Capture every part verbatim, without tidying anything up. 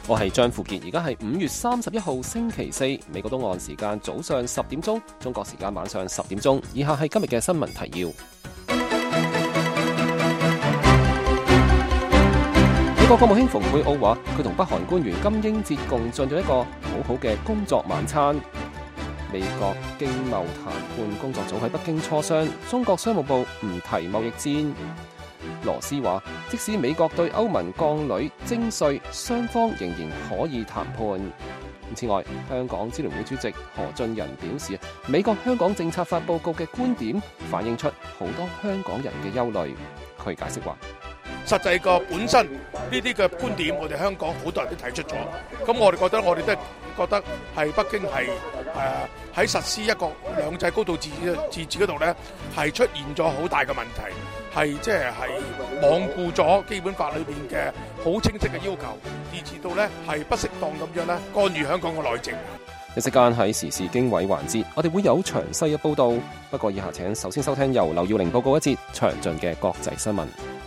我係張富傑，而家係五月三十一號星期四，美國東岸時間早上十點鐘，中國時間晚上十點鐘。以下係今日嘅新聞提要。美國國務卿蓬佩奧話，佢同北韓官員金英哲共進咗一個好好嘅工作晚餐。美國經貿談判工作組喺北京磋商，中國商務部唔提貿易戰。羅斯話，即使美國對歐盟鋼鋁徵稅，雙方仍然可以談判。此外，香港支聯會主席何俊仁表示，美國香港政策法報告嘅觀點反映出好多香港人嘅憂慮。佢解釋話， 實際個本身呢啲嘅觀點，我哋香港好多人都提出咗。咁我哋覺得，我哋都係覺得係北京係誒喺實施一國兩制高度自治自治嗰度咧，係出現咗好大嘅問題，係即係係罔顧咗基本法裏邊嘅好清晰嘅要求，以致到咧係不適當咁樣咧干預香港嘅內政。 一時間喺時事經緯環節，我哋會有詳細嘅報導。不過以下請首先收聽由劉耀玲報告一節詳盡嘅國際新聞。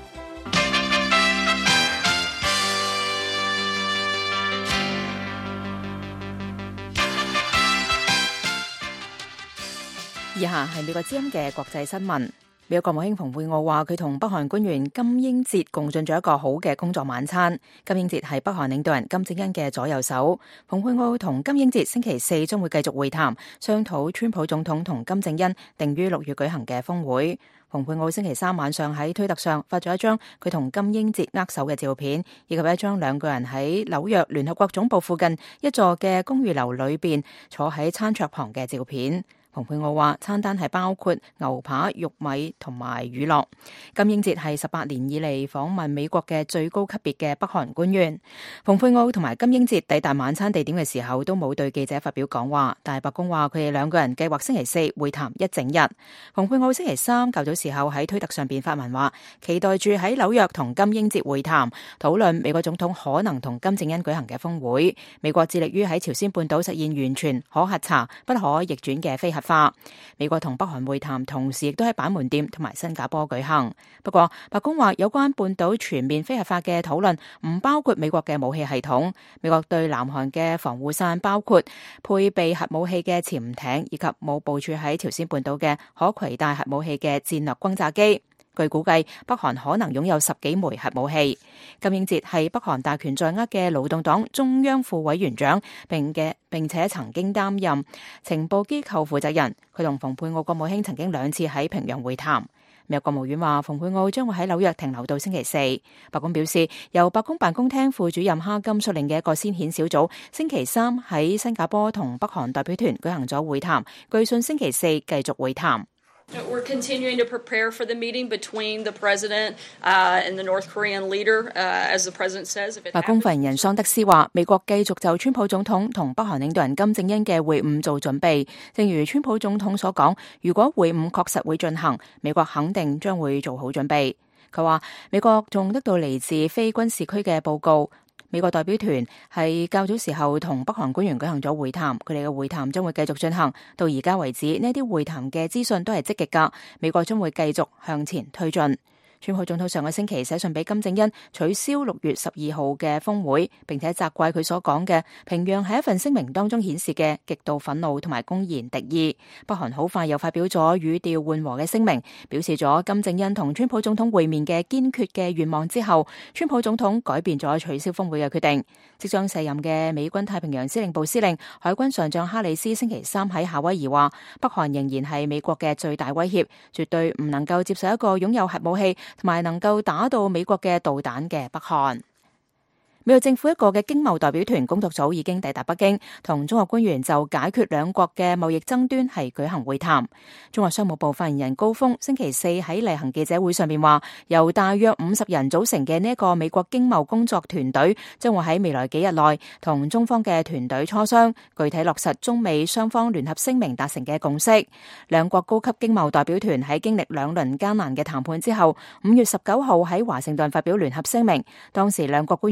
以下係美國之音嘅國際新聞。美國國務卿蓬佩奧話，佢同北韓官員金英哲共進咗一個好嘅工作晚餐。金英哲係北韓領導人金正恩嘅左右手。蓬佩奧同金英哲星期四將會繼續會談，商討川普總統同金正恩定於六月舉行嘅峰會。蓬佩奧星期三晚上喺推特上發咗一張佢同金英哲握手嘅照片，以及一張兩個人喺紐約聯合國總部附近一座嘅公寓樓裏邊坐喺餐桌旁嘅照片。蓬佩奧話，餐單係包括牛扒、玉米同埋乳酪。金英哲係十八年以嚟訪問美國嘅最高級別嘅北韓官員。蓬佩奧同埋金英哲抵達晚餐地點嘅時候都冇對記者發表講話，但係白宮話佢哋兩個人計劃星期四會談一整日。蓬佩奧星期三較早時候喺推特上邊發文話，期待住喺紐約同金英哲會談，討論美國總統可能同金正恩舉行嘅峰會。美國致力於喺朝鮮半島實現完全可核查、不可逆轉嘅非核化。美國同北韓會談同時亦都喺板門店同埋新加坡舉行。不過白宮話有關半島全面非核化嘅討論唔包括美國嘅武器系統。美國對南韓嘅防護傘包括配備核武器嘅潛艇，以及冇部署喺朝鮮半島嘅可攜帶核武器嘅戰略轟炸機。據估計，北韓可能擁有十幾枚核武器。金英哲係北韓大權在握嘅勞動黨中央副委員長，並嘅並且曾經擔任情報機構負責人。佢同蓬佩奧國務卿曾經兩次喺平壤會談。美國國務院話，蓬佩奧將會喺紐約停留到星期四。白宮表示，由白宮辦公廳副主任哈金率領嘅一個先遣小組，星期三喺新加坡同北韓代表團舉行咗會談，據信星期四繼續會談。 We're continuing to prepare for the meeting between the president uh, and the North Korean leader, uh, as the president says. 白宮發言人桑德斯話，美國繼續就川普總統同北韓領導人金正恩嘅會晤做準備。正如川普總統所講，如果會晤確實會進行，美國肯定將會做好準備。佢話，美國仲得到嚟自非軍事區嘅報告。美國代表團係較早時候同北韓官員舉行咗會談，佢哋嘅會談將會繼續進行。到而家為止，呢啲會談嘅資訊都係積極㗎，美國將會繼續向前推進。川普總統上個星期寫信俾金正恩，取消六月十二號嘅峰會，並且責怪佢所講嘅平壤喺一份聲明當中顯示嘅極度憤怒同埋公然敵意。北韓好快又發表咗語調緩和嘅聲明，表示咗金正恩同川普總統會面嘅堅決嘅願望之後，川普總統改變咗取消峰會嘅決定。即將卸任嘅美軍太平洋司令部司令海軍上將哈里斯星期三喺夏威夷話，北韓仍然係美國嘅最大威脅，絕對唔能夠接受一個擁有核武器同埋能夠打到美國嘅導彈嘅北韓。美國政府一個嘅經貿代表團工作組已經抵達北京，同中國官員就解決兩國嘅貿易爭端係舉行會談。中國商務部發言人高峰星期四喺例行記者會上面話，由大約五十人組成嘅呢一個美國經貿工作團隊將會喺未來幾日內同中方嘅團隊磋商，具體落實中美雙方聯合聲明達成嘅共識。兩國高級經貿代表團喺經歷兩輪艱難嘅談判之後，五月十九號喺華盛頓發表聯合聲明，當時兩國官員都話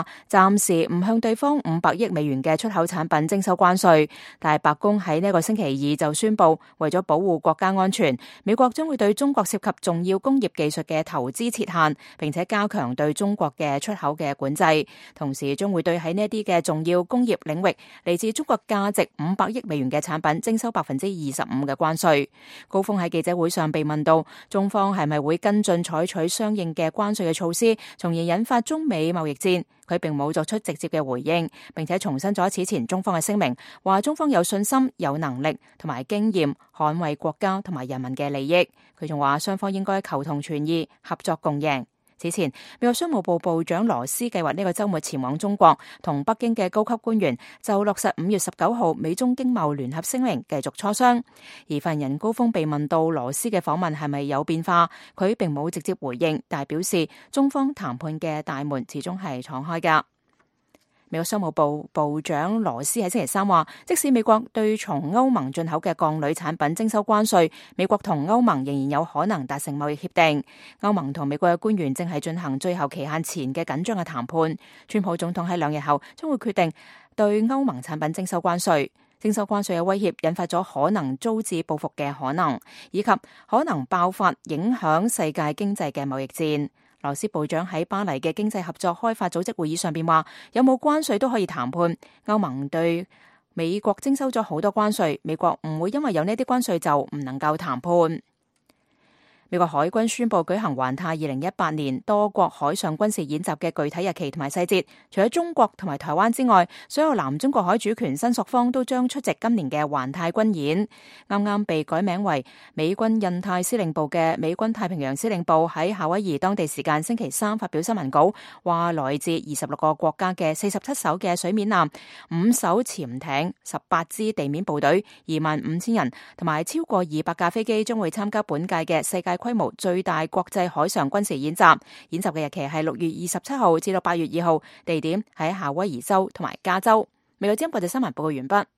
暫時唔向對方五百億美元嘅出口產品徵收關稅，但係白宮喺呢個星期二就宣布，為咗保護國家安全，美國將會對中國涉及重要工業技術嘅投資設限，並且加強對中國嘅出口嘅管制，同時將會對喺呢一啲嘅重要工業領域嚟自中國價值五百億美元嘅產品徵收百分之二十五嘅關稅。高峰喺記者會上被問到，中方係咪會跟進採取相應嘅關稅嘅措施，從而引發中美貿易戰？佢並冇作出直接嘅回應，並且重申咗此前中方嘅聲明，話中方有信心、有能力同埋經驗捍衛國家同埋人民嘅利益。佢仲話雙方應該求同存異，合作共贏。此前，美國商務部部長羅斯計劃呢個週末前往中國，同北京嘅高級官員就落實五月十九號美中經貿聯合聲明繼續磋商。而發言人高峰被問到羅斯嘅訪問係咪有變化，佢並冇直接回應，但係表示中方談判嘅大門始終係敞開㗎。美國商務部部長羅斯喺星期三話，即使美國對從歐盟進口嘅鋼鋁產品徵收關稅，美國同歐盟仍然有可能達成貿易協定。歐盟同美國嘅官員正係進行最後期限前嘅緊張嘅談判。川普總統喺兩日後將會決定對歐盟產品徵收關稅。徵收關稅嘅威脅引發咗可能遭致報復嘅可能，以及可能爆發影響世界經濟嘅貿易戰。羅斯部長喺巴黎嘅經濟合作開發組織會議上邊話，有冇關稅都可以談判。歐盟對美國徵收咗好多關稅，美國唔會因為有呢啲關稅就唔能夠談判。美國海軍宣布舉行環太二零一八年多國海上軍事演習嘅具體日期同埋細節，除咗中國同埋台灣之外，所有南中國海主權申索方都將出席今年嘅環太軍演。啱啱被改名為美軍印太司令部嘅美軍太平洋司令部喺夏威夷當地時間星期三發表新聞稿，話來自二十六個國家嘅四十七艘嘅水面艦、五艘潛艇、十八支地面部隊、二萬五千人同埋超過二百架飛機將會參加本屆嘅世界規模最大國際海上軍事演習，演習嘅日期係六月二十七號至到八月二號，地點喺夏威夷州同埋加州。美國之音國際新聞報告完畢。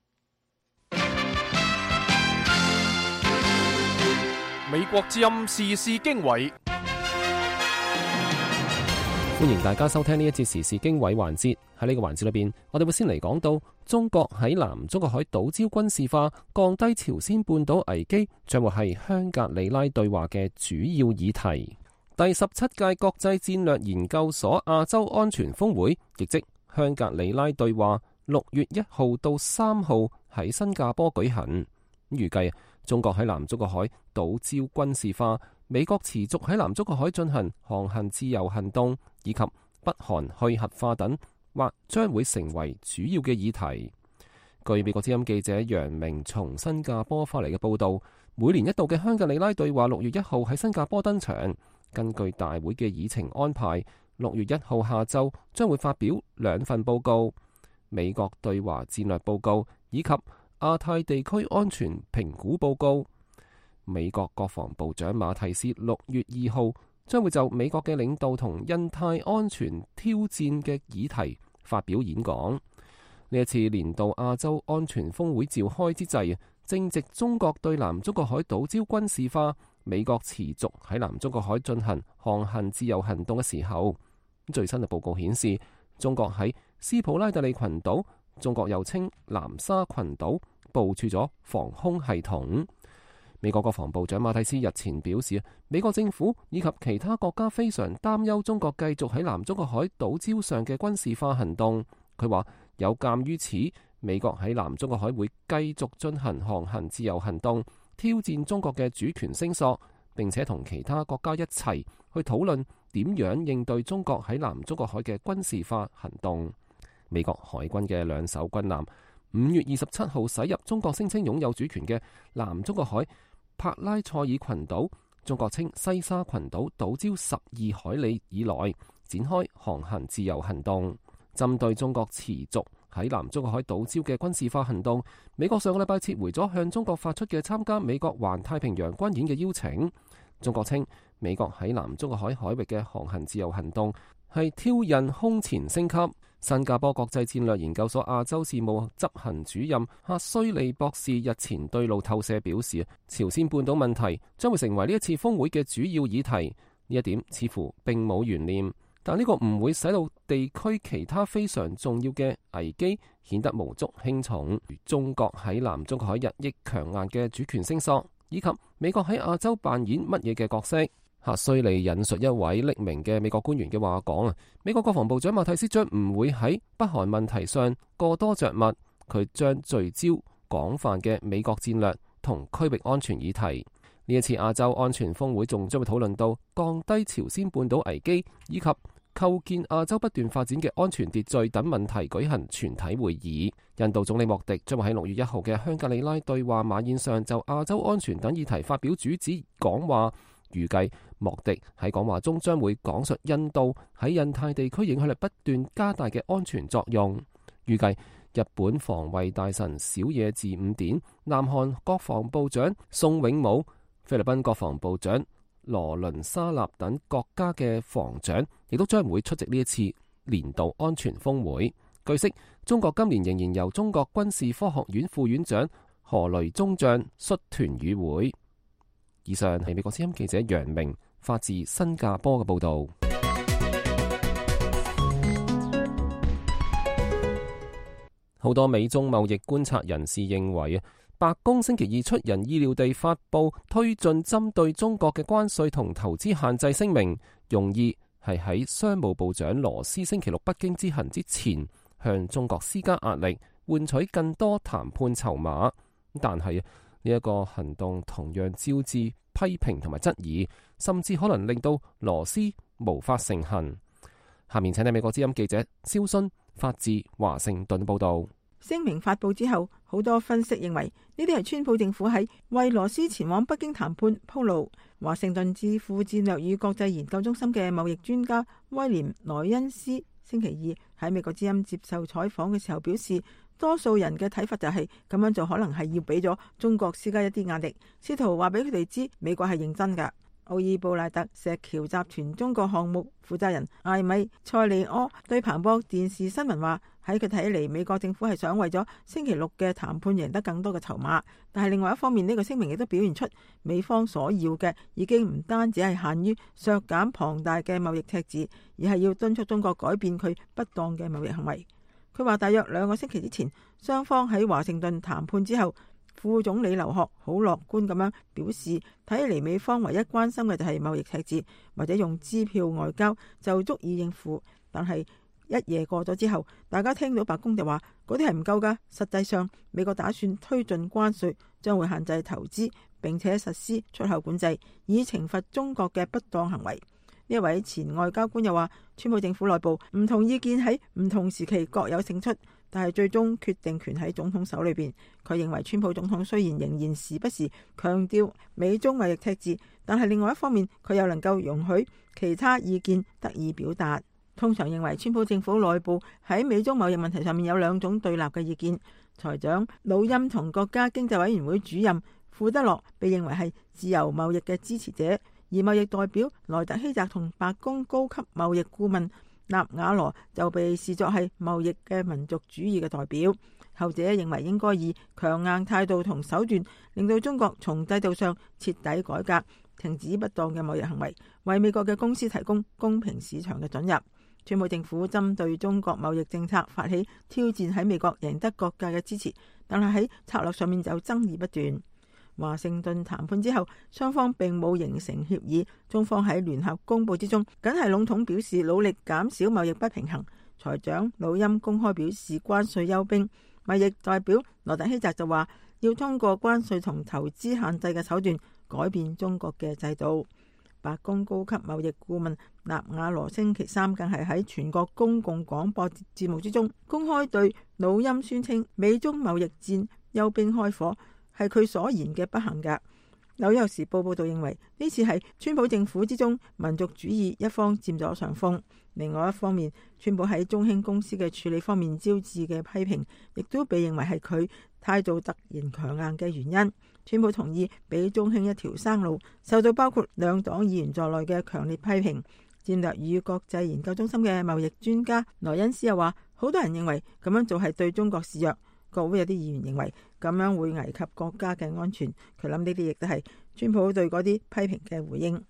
美國之音時事經緯， 歡迎大家收聽呢一節時事經緯環節。喺呢個環節裏邊，我哋會先嚟講到中國喺南中國海島礁軍事化，降低朝鮮半島危機，將會係香格里拉對話嘅主要議題。第十七屆國際戰略研究所亞洲安全峰會，亦即香格里拉對話，六月一號到三號喺新加坡舉行。預計中國喺南中國海島礁軍事化，美國持續喺南中國海進行航行自由行動，以及北韓去核化等，或將會成為主要嘅議題。據美國之音記者楊明從新加坡發嚟嘅報道，每年一度嘅香格里拉對話六月一號喺新加坡登場。根據大會嘅議程安排，六月一號下晝將會發表兩份報告：美國對華戰略報告以及亞太地區安全評估報告。美國國防部長馬提斯六月二號將會就美國嘅領導同印太安全挑戰嘅議題發表演講。呢一次年度亞洲安全峰會召開之際，正值中國對南中國海島礁軍事化，美國持續喺南中國海進行航行自由行動嘅時候。最新嘅報告顯示，中國喺斯普拉特利群島，中國又稱南沙群島，部署咗防空系統。美國國防部長馬蒂斯日前表示，美國政府以及其他國家非常擔憂中國繼續喺南中國海島礁上嘅軍事化行動。佢話有鑑於此，美國喺南中國海會繼續進行航行自由行動，挑戰中國嘅主權聲索，並且同其他國家一齊去討論點樣應對中國喺南中國海嘅軍事化行動。美國海軍嘅兩艘軍艦五月二十七號駛入中國聲稱擁有主權嘅南中國海帕拉塞爾群島，中國稱西沙群島島礁十二海里以內，展開航行自由行動。針對中國持續喺南中國海島礁嘅軍事化行動，美國上個禮拜撤回咗向中國發出嘅參加美國環太平洋軍演嘅邀請。中國稱美國喺南中國海海域嘅航行自由行動係挑釁空前升級。新加坡國際戰略研究所亞洲事務執行主任赫胥利博士日前對路透社表示，朝鮮半島問題將會成為呢一次峰會嘅主要議題。呢一點似乎並冇懸念， 但呢個唔會使到地區其他非常重要嘅危機顯得無足輕重，如中國喺南中國海日益強硬嘅主權聲索，以及美國喺亞洲扮演乜嘢嘅角色。赫胥黎引述一位匿名嘅美國官員嘅話講啊，美國國防部長馬蒂斯將唔會喺北韓問題上過多着墨，佢將聚焦廣泛嘅美國戰略同區域安全議題。呢一次亞洲安全峰會仲將會討論到降低朝鮮半島危機以及構建亞洲不斷發展嘅安全秩序等問題舉行全體會議。印度總理莫迪將會喺六月一號嘅香格里拉對話晚宴上就亞洲安全等議題發表主旨講話。預計莫迪喺講話中將會講述印度喺印太地區影響力不斷加大嘅安全作用。預計日本防衛大臣小野寺五典、南韓國防部長宋永武、菲律賓國防部長羅倫沙納等國家嘅防長亦都將會出席呢一次年度安全峰會。據悉，中國今年仍然由中國軍事科學院副院長何雷中將率團與會。以上係美國之音記者楊明發自新加坡嘅報導。好多美中貿易觀察人士認為啊，白宮星期二出人意料地發布推進針對中國嘅關稅同投資限制聲明，用意係喺商務部長羅斯星期六北京之行之前向中國施加壓力，換取更多談判籌碼。但係呢一個行動同樣招致批評同埋質疑，甚至可能令到羅斯無法成行。下面請睇美國之音記者蕭순發自華盛頓報道。 聲明發布之後，好多分析認為呢啲係川普政府喺為羅斯前往北京談判鋪路。華盛頓智庫戰略與國際研究中心嘅貿易專家威廉萊恩斯星期二喺美國之音接受採訪嘅時候表示，多數人嘅睇法就係咁樣做可能係要俾咗中國施加一啲壓力，試圖話俾佢哋知美國係認真㗎。奧爾布賴特石橋集團中國項目負責人艾米塞利柯對彭博電視新聞話，喺佢睇嚟，美國政府係想為咗星期六嘅談判贏得更多嘅籌碼，但係另外一方面，呢個聲明亦都表現出美方所要嘅已經唔單止係限於削減龐大嘅貿易赤字，而係要敦促中國改變佢不當嘅貿易行為。佢話大約兩個星期之前，雙方喺華盛頓談判之後，副總理劉鶴好樂觀咁樣表示，睇嚟美方唯一關心嘅就係貿易赤字，或者用支票外交就足以應付。但係一夜過咗之後，大家聽到白宮就話嗰啲係唔夠㗎。實際上，美國打算推進關稅，將會限制投資，並且實施出口管制，以懲罰中國嘅不當行為。呢一位前外交官又話，川普政府內部唔同意見喺唔同時期各有勝出，但係最終決定權喺總統手裏邊。佢認為川普總統雖然仍然時不時強調美中貿易赤字，但係另外一方面佢又能夠容許其他意見得以表達。通常認為川普政府內部喺美中貿易問題上面有兩種對立嘅意見。財長魯欽同國家經濟委員會主任庫德洛被認為係自由貿易嘅支持者，而貿易代表萊特希澤同白宮高級貿易顧問納瓦羅就被視作係貿易嘅民族主義嘅代表。後者認為應該以強硬態度同手段，令到中國從制度上徹底改革，停止不當嘅貿易行為，為美國嘅公司提供公平市場嘅准入。川普政府針對中國貿易政策發起挑戰，喺美國贏得各界嘅支持，但係喺策略上面就爭議不斷。華盛頓談判之後，雙方並冇形成協議。中方喺聯合公佈之中，僅係籠統表示努力減少貿易不平衡。財長魯欽公開表示關稅休兵。貿易代表羅特希澤就話要通過關稅同投資限制嘅手段改變中國嘅制度。白宮高級貿易顧問納瓦羅星期三更係喺全國公共廣播節目之中公開對魯欽宣稱美中貿易戰休兵開火係佢所言嘅不幸㗎。紐約時報報道認為呢次係川普政府之中民族主義一方佔咗上風。另外一方面，川普喺中興公司嘅處理方面招致嘅批評，亦都被認為係佢態度突然強硬嘅原因。川普同意俾中興一條生路，受到包括兩黨議員在內嘅強烈批評。戰略與國際研究中心嘅貿易專家萊恩斯又話，好多人認為咁樣做係對中國示弱。國會有啲議員認為咁樣會危及國家嘅安全。佢諗呢啲亦都係川普對嗰啲批評嘅回應。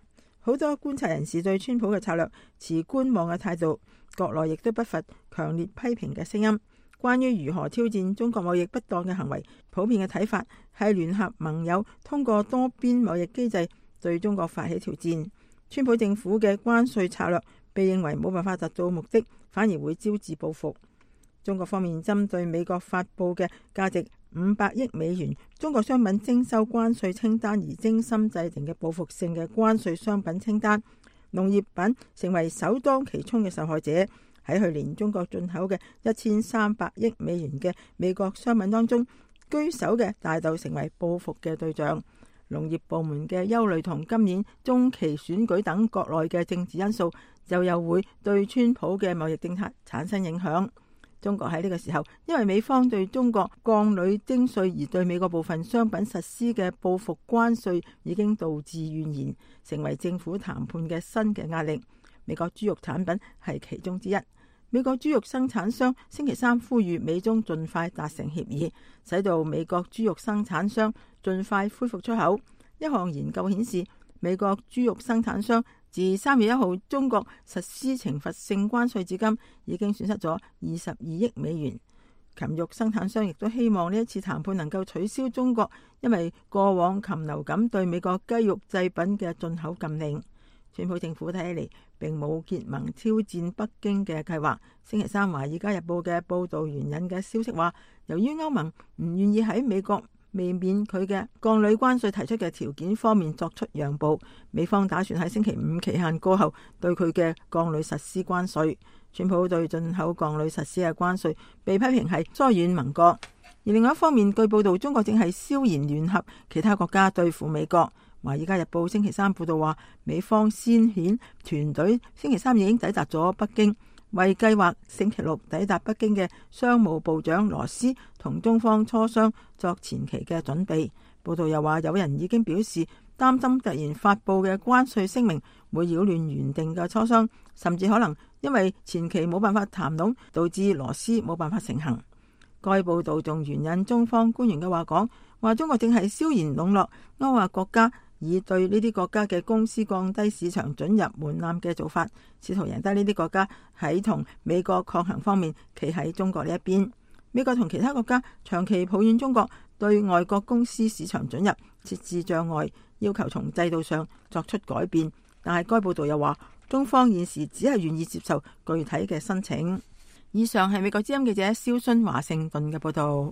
好多觀察人士對川普嘅策略持觀望嘅態度，國內亦都不乏強烈批評嘅聲音。關於如何挑戰中國貿易不當嘅行為，普遍嘅睇法係聯合盟友通過多邊貿易機制對中國發起挑戰。川普政府嘅關稅策略被認為冇辦法達到目的，反而會招致報復。中國方面針對美國發佈嘅價值五百億美元中國商品徵收關稅清單而精心制定嘅報復性嘅關稅商品清單，農業品成為首當其衝嘅受害者。喺去年中國進口嘅一千三百億美元嘅美國商品當中，居首嘅大豆成為報復嘅對象。農業部門嘅憂慮同今年中期選舉等國內嘅政治因素，就又會對川普嘅貿易政策產生影響。中國喺呢個時候，因為美方對中國鋼鋁徵稅而對美國部分商品實施嘅報復關稅，已經導致怨言，成為政府談判嘅新嘅壓力。美國豬肉產品係其中之一。美國豬肉生產商星期三呼籲美中盡快達成協議，使到美國豬肉生產商盡快恢復出口。一項研究顯示，美國豬肉生產商自三月一號中國實施懲罰性關稅至今，已經損失咗二十二億美元。禽肉生產商亦都希望呢一次談判能夠取消中國因為過往禽流感對美國雞肉製品嘅進口禁令。川普政府睇起嚟並冇結盟挑戰北京嘅計劃。星期三《華爾街日報》嘅報導援引嘅消息話，由於歐盟唔願意喺美國未免佢嘅鋼鋁關稅提出嘅條件方面作出讓步，美方打算喺星期五期限過後對佢嘅鋼鋁實施關稅。川普對進口鋼鋁實施嘅關稅被批評係疏遠盟國，而另外一方面，據報道中國正係悄然聯合其他國家對付美國。《華爾街日報》星期三報道話，美方先遣團隊星期三已經抵達咗北京，為計劃星期六抵達北京嘅商務部長羅斯同中方磋商作前期嘅準備。報道又話，有人已經表示擔心突然發布嘅關稅聲明會擾亂原定嘅磋商，甚至可能因為前期冇辦法談攏，導致羅斯冇辦法成行。該報道仲援引中方官員嘅話講，話中國正係悄然籠絡歐亞國家，以對呢啲國家嘅公司降低市場准入門檻嘅做法，試圖贏得呢啲國家喺同美國抗衡方面企喺中國呢一邊。美國同其他國家長期抱怨中國對外國公司市場准入設置障礙，要求從制度上作出改變。但係該報道又話，中方現時只係願意接受具體嘅申請。以上係美國之音記者蕭薰華盛頓嘅報道。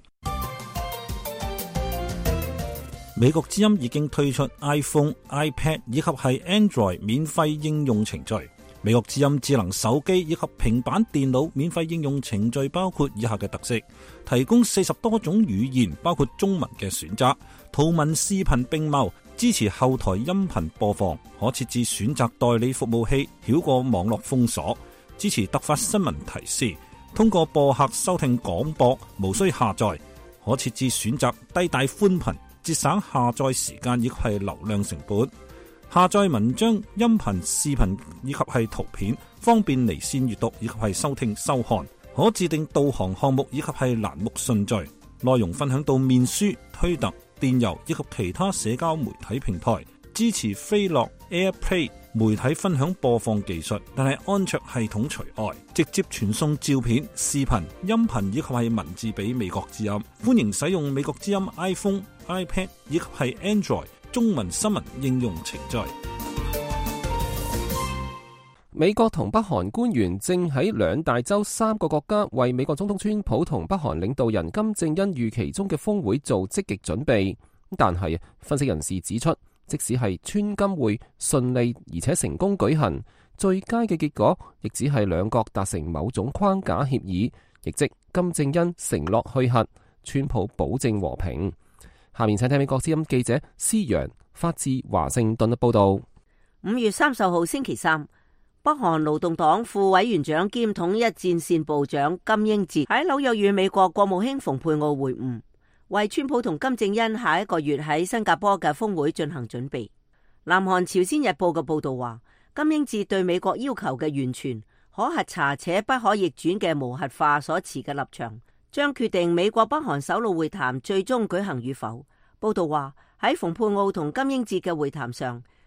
美國之音已經推出 iPhone、iPad 以及係 Android 免費應用程序。美國之音智能手機以及平板電腦免費應用程序包括以下嘅特色：提供四十多種語言，包括中文嘅選擇，圖文視頻並茂，支持後台音頻播放，可設置選擇代理服務器，繞過網絡封鎖，支持突發新聞提示，通過播客收聽廣播，無需下載，可設置選擇低帶寬頻，節省下載時間以及係流量成本。下載文章、音頻、視頻以及係圖片，方便離線閱讀以及係收聽收看。可自定導航項目以及係欄目順序。內容分享到面書、推特、電郵以及其他社交媒體平台。支持飛樂 AirPlay 媒體分享播放技術，但係安卓系統除外。直接傳送照片、視頻、音頻以及係文字俾美國之音。歡迎使用美國之音 iPhone、iPad 以及係 Android 中文新聞應用程序。 美國同北韓官員正喺兩大洲三個國家為美國總統川普同北韓領導人金正恩預期中嘅峰會做積極準備。但係分析人士指出，即使係川金會順利而且成功舉行，最佳嘅結果亦只係兩國達成某種框架協議，亦即金正恩承諾去核，川普保證和平。下面請聽美國之音記者施陽發自華盛頓嘅報道。 五月三十號星期三，北韓勞動黨副委員長兼統一戰線部長金英哲喺紐約與美國國務卿蓬佩奧會晤，為川普同金正恩下一個月喺新加坡嘅峰會進行準備。南韓朝鮮日報嘅報道話，金英哲對美國要求嘅完全可核查且不可逆轉嘅無核化所持嘅立場，將決定美國北韓首腦會談最終舉行與否。報道話，喺蓬佩奧同金英哲嘅會談上，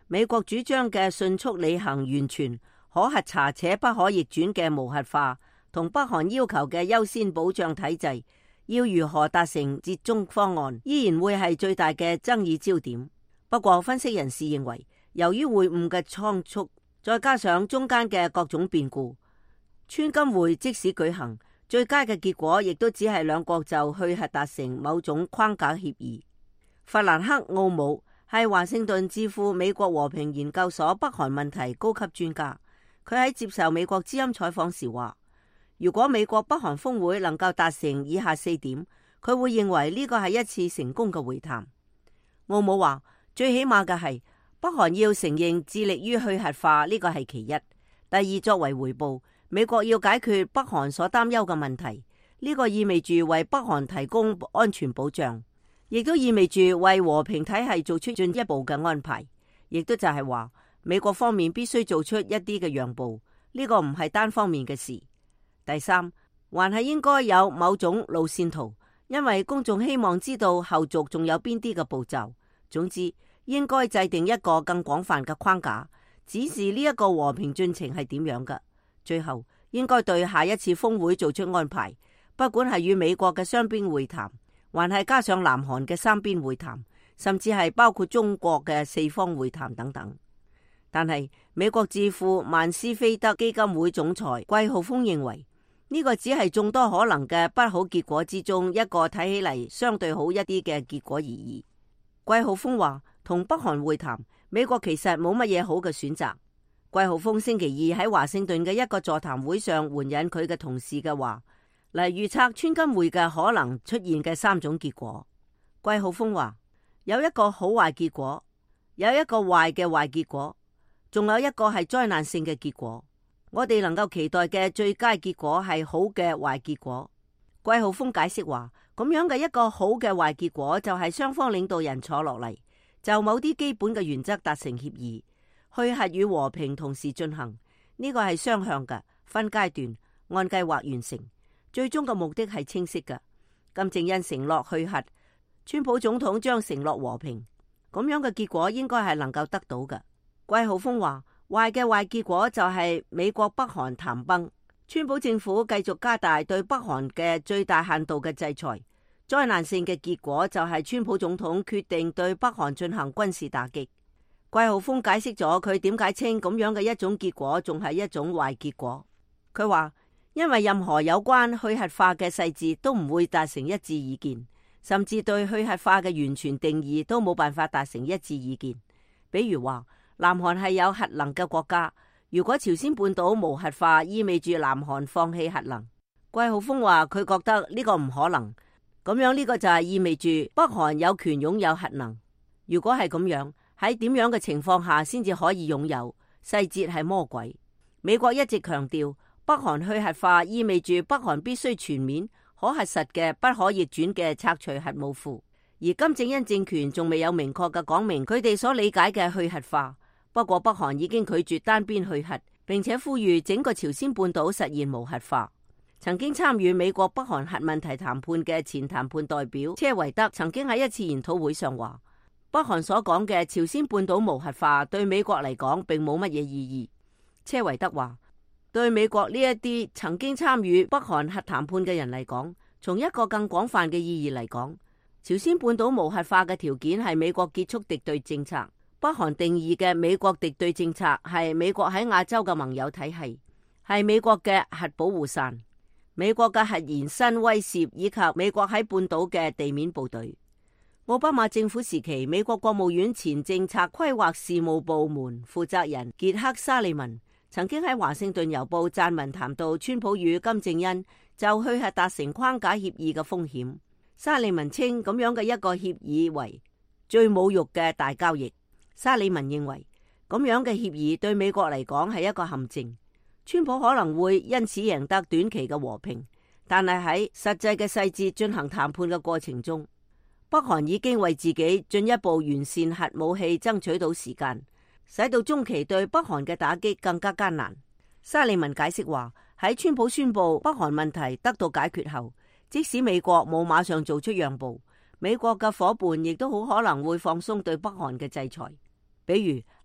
美國主張嘅迅速履行完全可核查且不可逆轉嘅無核化，同北韓要求嘅優先保障體制，要如何達成折中方案，依然會係最大嘅爭議焦點。不過，分析人士認為，由於會晤嘅倉促，再加上中間嘅各種變故，川金會即使舉行，最佳嘅結果亦都只係兩國就去核達成某種框架協議。弗蘭克奧姆係華盛頓智庫美國和平研究所北韓問題高級專家，佢喺接受美國之音採訪時話，如果美國北韓峰會能夠達成以下四點，佢會認為呢個係一次成功嘅會談。奧姆話，最起碼嘅係北韓要承認致力於去核化，呢個係其一。第二，作為回報，美國要解決北韓所擔憂嘅問題，呢個意味住為北韓提供安全保障，亦都意味住為和平體系做出進一步嘅安排，亦都就係話美國方面必須做出一啲嘅讓步，呢個唔係單方面嘅事。第三，還係應該有某種路線圖，因為公眾希望知道後續仲有邊啲嘅步驟。總之，應該制定一個更廣泛嘅框架，指示呢一個和平進程係點樣嘅。最後，應該對下一次峰會做出安排，不管係與美國嘅雙邊會談，還係加上南韓嘅三邊會談，甚至係包括中國嘅四方會談等等。但係美國智庫曼斯菲德基金會總裁季浩峰認為，呢個只係眾多可能嘅不好結果之中一個睇起嚟相對好一啲嘅結果而已。季浩峰話，同北韓會談，美國其實冇乜嘢好嘅選擇。季浩峰星期二喺華盛頓嘅一個座談會上援引佢嘅同事嘅話嚟預測川金會嘅可能出現嘅三種結果。季浩峰話，有一個好壞結果，有一個壞嘅壞結果，仲有一個係災難性嘅結果。我哋能夠期待嘅最佳結果係好嘅壞結果。季浩峰解釋話，咁樣嘅一個好嘅壞結果就係雙方領導人坐落嚟，就某啲基本嘅原則達成協議，去核與和平同時進行。呢個係雙向嘅，分階段按計劃完成，最終嘅目的係清晰嘅。金正恩承諾去核，川普總統將承諾和平，咁樣嘅結果應該係能夠得到嘅。季浩峰話，壞嘅壞結果就係美國北韓談崩，川普政府繼續加大對北韓嘅最大限度嘅制裁。災難性嘅結果就係川普總統決定對北韓進行軍事打擊。季浩峰解釋咗佢點解稱咁樣嘅一種結果仲係一種壞結果。佢話，因為任何有關去核化嘅細節都唔會達成一致意見，甚至對去核化嘅完全定義都冇辦法達成一致意見。比如話，南韓係有核能嘅國家，如果朝鮮半島無核化，意味住南韓放棄核能。季浩峰話佢覺得呢個唔可能，咁樣呢個就係意味住北韓有權擁有核能。如果係咁樣，喺點樣嘅情況下先至可以擁有？細節係魔鬼。美國一直強調北韓去核化意味住北韓必須全面可核實嘅不可逆轉嘅拆除核武庫，而金正恩政權仲未有明確嘅講明佢哋所理解嘅去核化。不過北韓已經拒絕單邊去核，並且呼籲整個朝鮮半島實現無核化。曾經參與美國北韓核問題談判嘅前談判代表車維德曾經喺一次研討會上話，北韓所講嘅朝鮮半島無核化對美國嚟講並冇乜嘢意義。車維德話，對美國呢一啲曾經參與北韓核談判嘅人嚟講，從一個更廣泛嘅意義嚟講，朝鮮半島無核化嘅條件係美國結束敵對政策。北韓定義嘅美國敵對政策係美國喺亞洲嘅盟友體系，係美國嘅核保護傘、美國嘅核延伸威懾以及美國喺半島嘅地面部隊。奧巴馬政府時期，美國國務院前政策規劃事務部門負責人傑克沙利文曾經喺華盛頓郵報撰文談到川普與金正恩就去核達成框架協議嘅風險。沙利文稱咁樣嘅一個協議為最侮辱嘅大交易。沙利文認為咁樣嘅協議對美國嚟講係一個陷阱，川普可能會因此贏得短期嘅和平，但係喺實際嘅細節進行談判嘅過程中，北韓已經為自己進一步完善核武器爭取到時間，使到中期對北韓嘅打擊更加艱難。沙利文解釋話，喺川普宣布北韓問題得到解決後，即使美國冇馬上做出讓步，美國嘅夥伴亦都好可能會放鬆對北韓嘅制裁。比如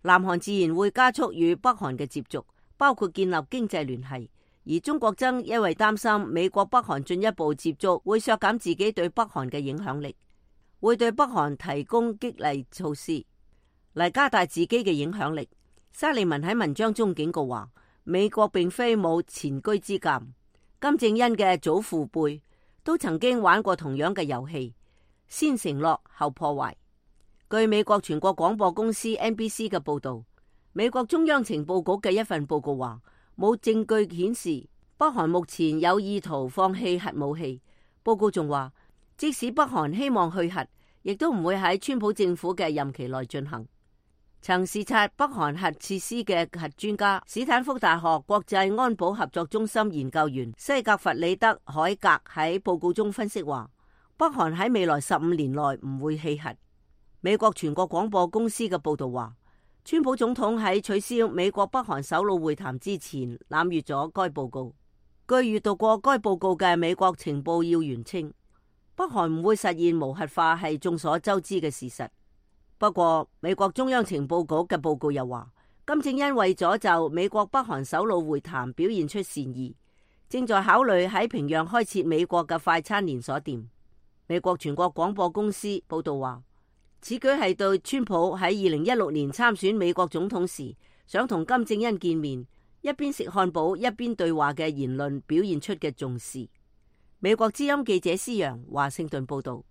南韓自然會加速與北韓嘅接觸，包括建立經濟聯繫。而中國則因為擔心美國北韓進一步接觸會削減自己對北韓嘅影響力，會對北韓提供激勵措施嚟加大自己嘅影響力。沙利文喺文章中警告話，美國並非冇前車之鑑，金正恩嘅祖父輩都曾經玩過同樣嘅遊戲，先承諾後破壞。據美國全國廣播公司 N B C 嘅報道，美國中央情報局嘅一份報告話，冇證據顯示北韓目前有意圖放棄核武器。報告仲話，即使北韓希望去核，亦都唔會喺川普政府嘅任期內進行。曾視察北韓核設施嘅核專家、史坦福大學國際安保合作中心研究員西格弗里德海格喺報告中分析話，北韓喺未來十五年內唔會棄核。美國全國廣播公司嘅報道話，川普總統喺取消美國北韓首腦會談之前攬閱咗該報告。據閱讀過該報告嘅美國情報要員稱，北韓唔會實現無核化係眾所周知嘅事實。不過，美國中央情報局嘅報告又話，金正恩為咗就美國北韓首腦會談表現出善意，正在考慮喺平壤開設美國嘅快餐連鎖店。美國全國廣播公司報道話，此舉係對川普喺二零一六年參選美國總統時想同金正恩見面，一邊食漢堡一邊對話嘅言論表現出嘅重視。美國之音記者施洋華盛頓報道。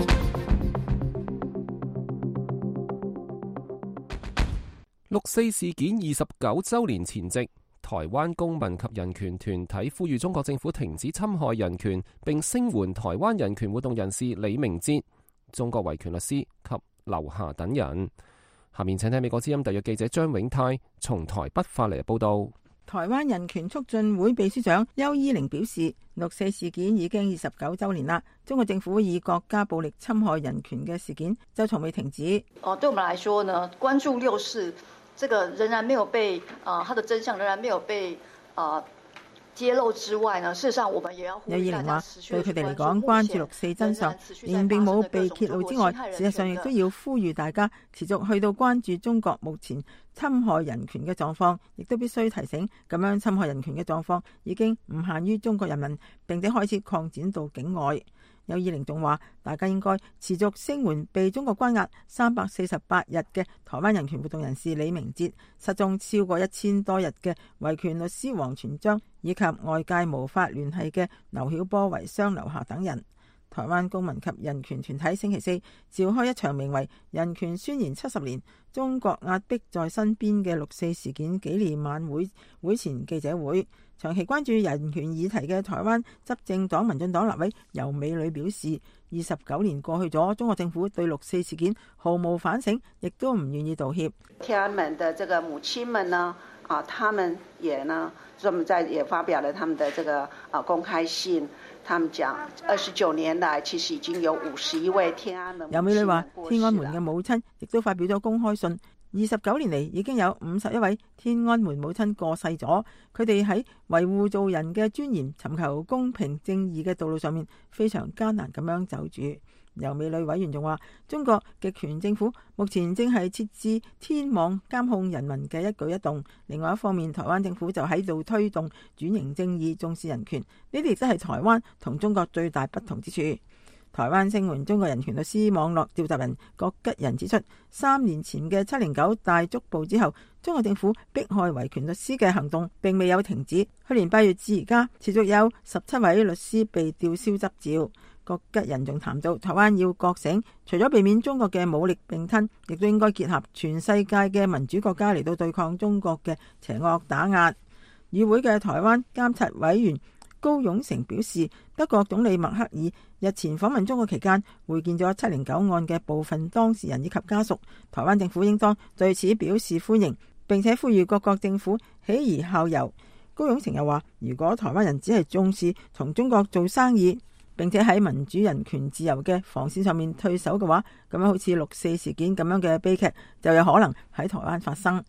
六四事件二十九週年前夕，台灣公民及人權團體呼籲中國政府停止侵害人權，並聲援台灣人權活動人士李明哲、中國維權律師及劉霞等人。下面請聽美國之音特約記者張永泰從台北發嚟報道。 台灣人權促進會秘書長邱依玲表示，六四事件已經二十九週年啦，中國政府以國家暴力侵害人權嘅事件就從未停止。 哦，對我們來說呢，關注六四。這個仍然沒有被啊、呃，它的真相仍然沒有被啊、呃、揭露之外呢，事實上我們也要呼籲大家持續關注。對佢哋嚟講，關注六四真相仍並冇被揭露之外，事實上亦都要呼籲大家持續去到關注中國目前侵害人權嘅狀況，亦都必須提醒咁樣侵害人權嘅狀況已經唔限於中國人民，並且開始擴展到境外。邱依玲仲話，大家應該持續聲援被中國關押三百四十八日嘅台灣人權活動人士李明哲，失蹤超過一千多日嘅維權律師王全璋，以及外界無法聯繫嘅劉曉波、遺孀劉霞等人。台灣公民及人權團體星期四召開一場名為《人權宣言七十年：中國壓迫在身邊》嘅六四事件紀念晚會會前記者會。長期關注人權議題嘅台灣執政黨民進黨立委游美女表示，二十九年過去咗，中國政府對六四事件毫無反省，亦都唔願意道歉。 天安門的這個母親們呢，啊，他們也呢，專門在也發表了他們的這個啊公開信，他們講二十九年來其實已經有五十一位天安門。游美女話，天安門嘅母親亦都發表咗公開信。二十九年嚟，已經有五十一位天安門母親過世咗。佢哋喺維護做人嘅尊嚴、尋求公平正義嘅道路上面非常艱難咁樣走住。由美女委員仲話，中國極權政府目前正係設置天網監控人民嘅一舉一動。另外一方面，台灣政府就喺度推動轉型正義、重視人權。呢啲亦都係台灣同中國最大不同之處。台灣聲援中國人權律師網絡召集人郭吉仁指出，三年前嘅七零九大捉捕之後，中國政府迫害維權律師嘅行動並未有停止。去年八月至而家，持續有十七位律師被吊銷執照。郭吉仁仲談到，台灣要覺醒，除咗避免中國嘅武力並吞，亦都應該結合全世界嘅民主國家嚟到對抗中國嘅邪惡打壓。議會嘅台灣監察委員高永成表示，德國總理默克爾日前訪問中國期間，會見咗七零九案嘅部分當事人以及家屬。台灣政府應當對此表示歡迎，並且呼籲各國政府起而效尤。高永成又話，如果台灣人只係重視同中國做生意，並且喺民主、人權、自由嘅防線上面退守嘅話，咁樣好似六四事件咁樣嘅悲劇就有可能喺台灣發生。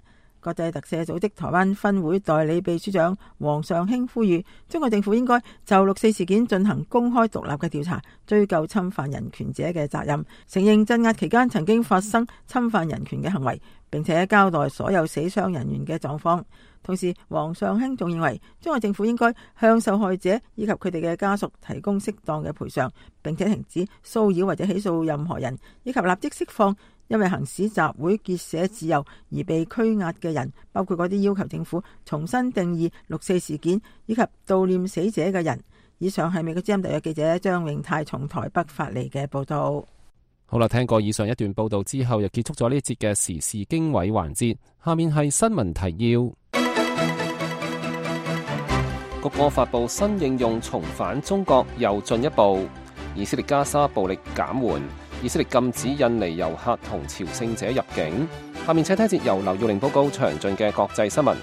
國際特赦組織台灣分會代理秘書長王上興呼籲，中國政府應該就六四事件進行公開獨立嘅調查，追究侵犯人權者嘅責任，承認鎮壓期間曾經發生侵犯人權嘅行為，並且交代所有死傷人員嘅狀況。同時，王上興仲認為，中國政府應該向受害者以及佢哋嘅家屬提供適當嘅賠償，並且停止騷擾或者起訴任何人，以及立即釋放因為行使集會結社自由而被拘押嘅人，包括嗰啲要求政府重新定義六四事件以及悼念死者嘅人。以上係美國之音特約記者張永泰從台北發嚟嘅報道。 好啦，聽過以上一段報道之後，又結束咗呢節嘅時事經緯環節。下面係新聞提要。谷歌發佈新應用重返中國又進一步。以色列加沙暴力減緩。以色列禁止印尼遊客同朝聖者入境。下面請聽一節由劉耀玲報告詳盡嘅國際新聞。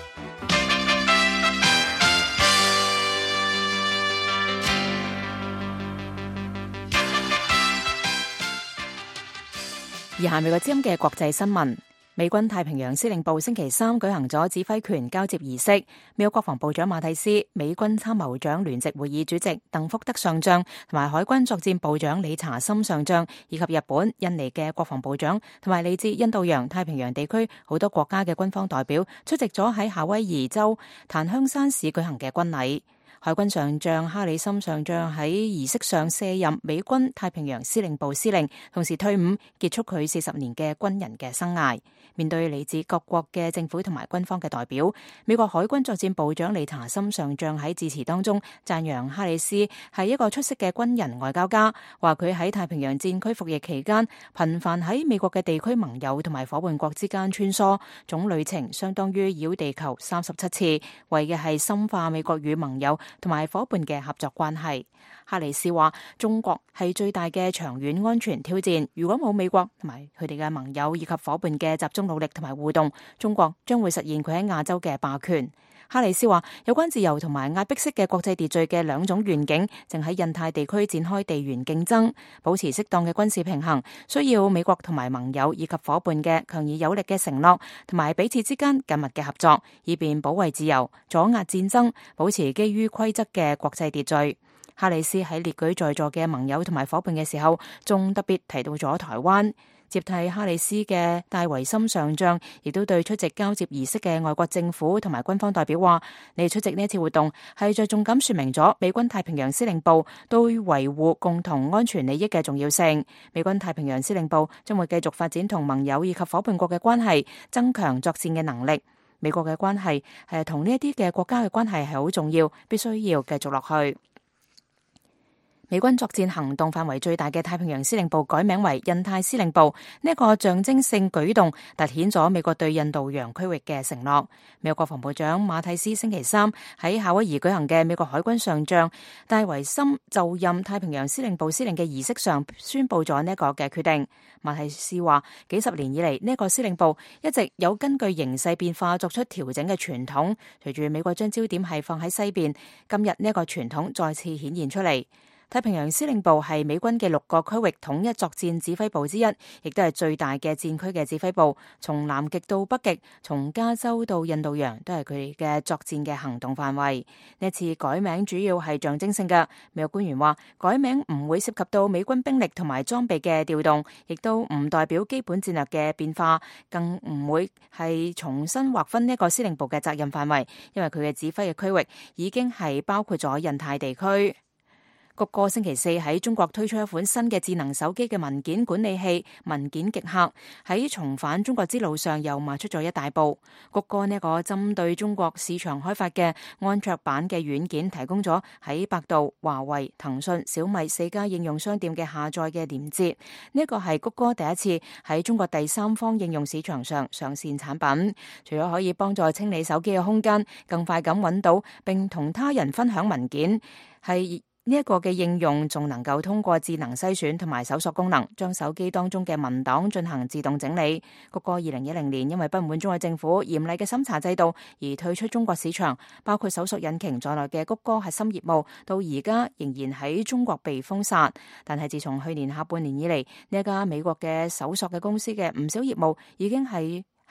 以下美國之音嘅國際新聞。美軍太平洋司令部星期三舉行咗指揮權交接儀式，美國國防部長馬蒂斯、美軍參謀長聯席會議主席鄧福德上將同埋海軍作戰部長理查森上將，以及日本、印尼嘅國防部長同埋嚟自印度洋太平洋地區好多國家嘅軍方代表出席咗喺夏威夷州檀香山市舉行嘅軍禮。海軍上將哈里森上將喺儀式上卸任美軍太平洋司令部司令，同時退伍，結束佢四十年嘅軍人嘅生涯。面對嚟自各國嘅政府同埋軍方嘅代表，美國海軍作戰部長理查森上將喺致辭當中讚揚哈里斯係一個出色嘅軍人外交家，話佢喺太平洋戰區服役期間頻繁喺美國嘅地區盟友同埋夥伴國之間穿梭，總旅程相當於繞地球三十七次，為嘅係深化美國與盟友同埋夥伴嘅合作關係。哈里斯話：中國係最大嘅長遠安全挑戰，如果冇美國同埋佢哋嘅盟友以及夥伴嘅集中努力同埋互動，中國將會實現佢喺亞洲嘅霸權。哈里斯話：有關自由同埋壓迫式嘅國際秩序嘅兩種願景，正喺印太地區展開地緣競爭，保持適當嘅軍事平衡，需要美國同埋盟友以及夥伴嘅強而有力嘅承諾，同埋彼此之間緊密嘅合作，以便保衛自由、阻壓戰爭、保持基於規則嘅國際秩序。哈里斯喺列舉在座嘅盟友同埋夥伴嘅時候，仲特別提到咗台灣。接替哈里斯嘅戴維森上將亦都對出席交接儀式嘅外國政府同埋軍方代表話：你出席呢次活動係着重咁說明咗美軍太平洋司令部對維護共同安全利益嘅重要性。美軍太平洋司令部將會繼續發展同盟友以及夥伴國嘅關係，增強作戰嘅能力。美國嘅關係係同呢一啲嘅國家嘅關係係好重要，必須要繼續落去。美軍作戰行動範圍最大嘅太平洋司令部改名為印太司令部，呢一個象徵性舉動凸顯咗美國對印度洋區域嘅承諾。美國國防部長馬蒂斯星期三喺夏威夷舉行嘅美國海軍上將戴維森就任太平洋司令部司令嘅儀式上宣布咗呢一個嘅決定。馬蒂斯話：幾十年以嚟，呢一個司令部一直有根據形勢變化作出調整嘅傳統。隨住美國將焦點係放喺西邊，今日呢一個傳統再次顯現出嚟。太平洋司令部係美軍嘅六個區域統一作戰指揮部之一，亦都係最大嘅戰區嘅指揮部。從南極到北極，從加州到印度洋，都係佢哋嘅作戰嘅行動範圍。呢次改名主要係象徵性嘅。美國官員話，改名唔會涉及到美軍兵力同埋裝備嘅調動，亦都唔代表基本戰略嘅變化，更唔會係重新劃分呢個司令部嘅責任範圍，因為佢嘅指揮嘅區域已經係包括咗印太地區。谷歌星期四喺中國推出一款新嘅智能手機嘅文件管理器文件極客，喺重返中國之路上又邁出咗一大步。谷歌呢個針對中國市場開發嘅安卓版嘅軟件提供咗喺百度、華為、騰訊、小米四家應用商店嘅下載嘅連接。呢個係谷歌第一次喺中國第三方應用市場上上線產品。除咗可以幫助清理手機嘅空間，更快咁揾到並同他人分享文件，係呢一個嘅應用仲能夠通過智能篩選同埋搜索功能，將手機當中嘅文檔進行自動整理。谷歌二零一零年因為不滿中國政府嚴厲嘅審查制度而退出中國市場，包括搜索引擎在內嘅谷歌核心業務到而家仍然喺中國被封殺。但係自從去年下半年以嚟，呢一家美國嘅搜索嘅公司嘅唔少業務已經係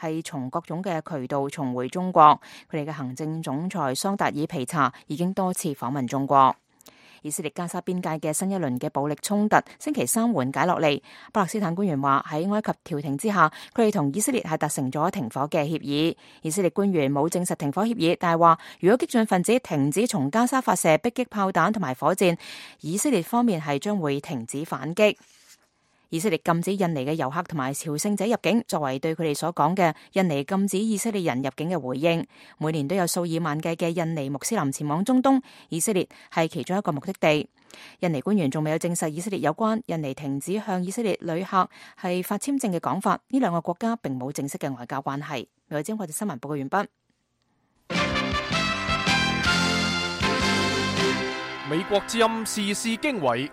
係從各種嘅渠道重回中國。佢哋嘅行政總裁桑達爾皮查已經多次訪問中國。以色列加沙邊界嘅新一輪嘅暴力衝突星期三緩解落嚟。巴勒斯坦官員話喺埃及調停之下，佢哋同以色列係達成咗停火嘅協議。以色列官員冇證實停火協議，但係話如果激進分子停止從加沙發射迫擊炮彈同埋火箭，以色列方面係將會停止反擊。以色列禁止印尼嘅遊客同埋朝聖者入境，作為對佢哋所講嘅印尼禁止以色列人入境嘅回應。每年都有數以萬計嘅印尼穆斯林前往中東，以色列係其中一個目的地。印尼官員仲未有證實以色列有關印尼停止向以色列旅客係發簽證嘅講法。呢兩個國家並冇正式嘅外交關係。美國之音國際新聞報告完畢。 美國之音時事經緯。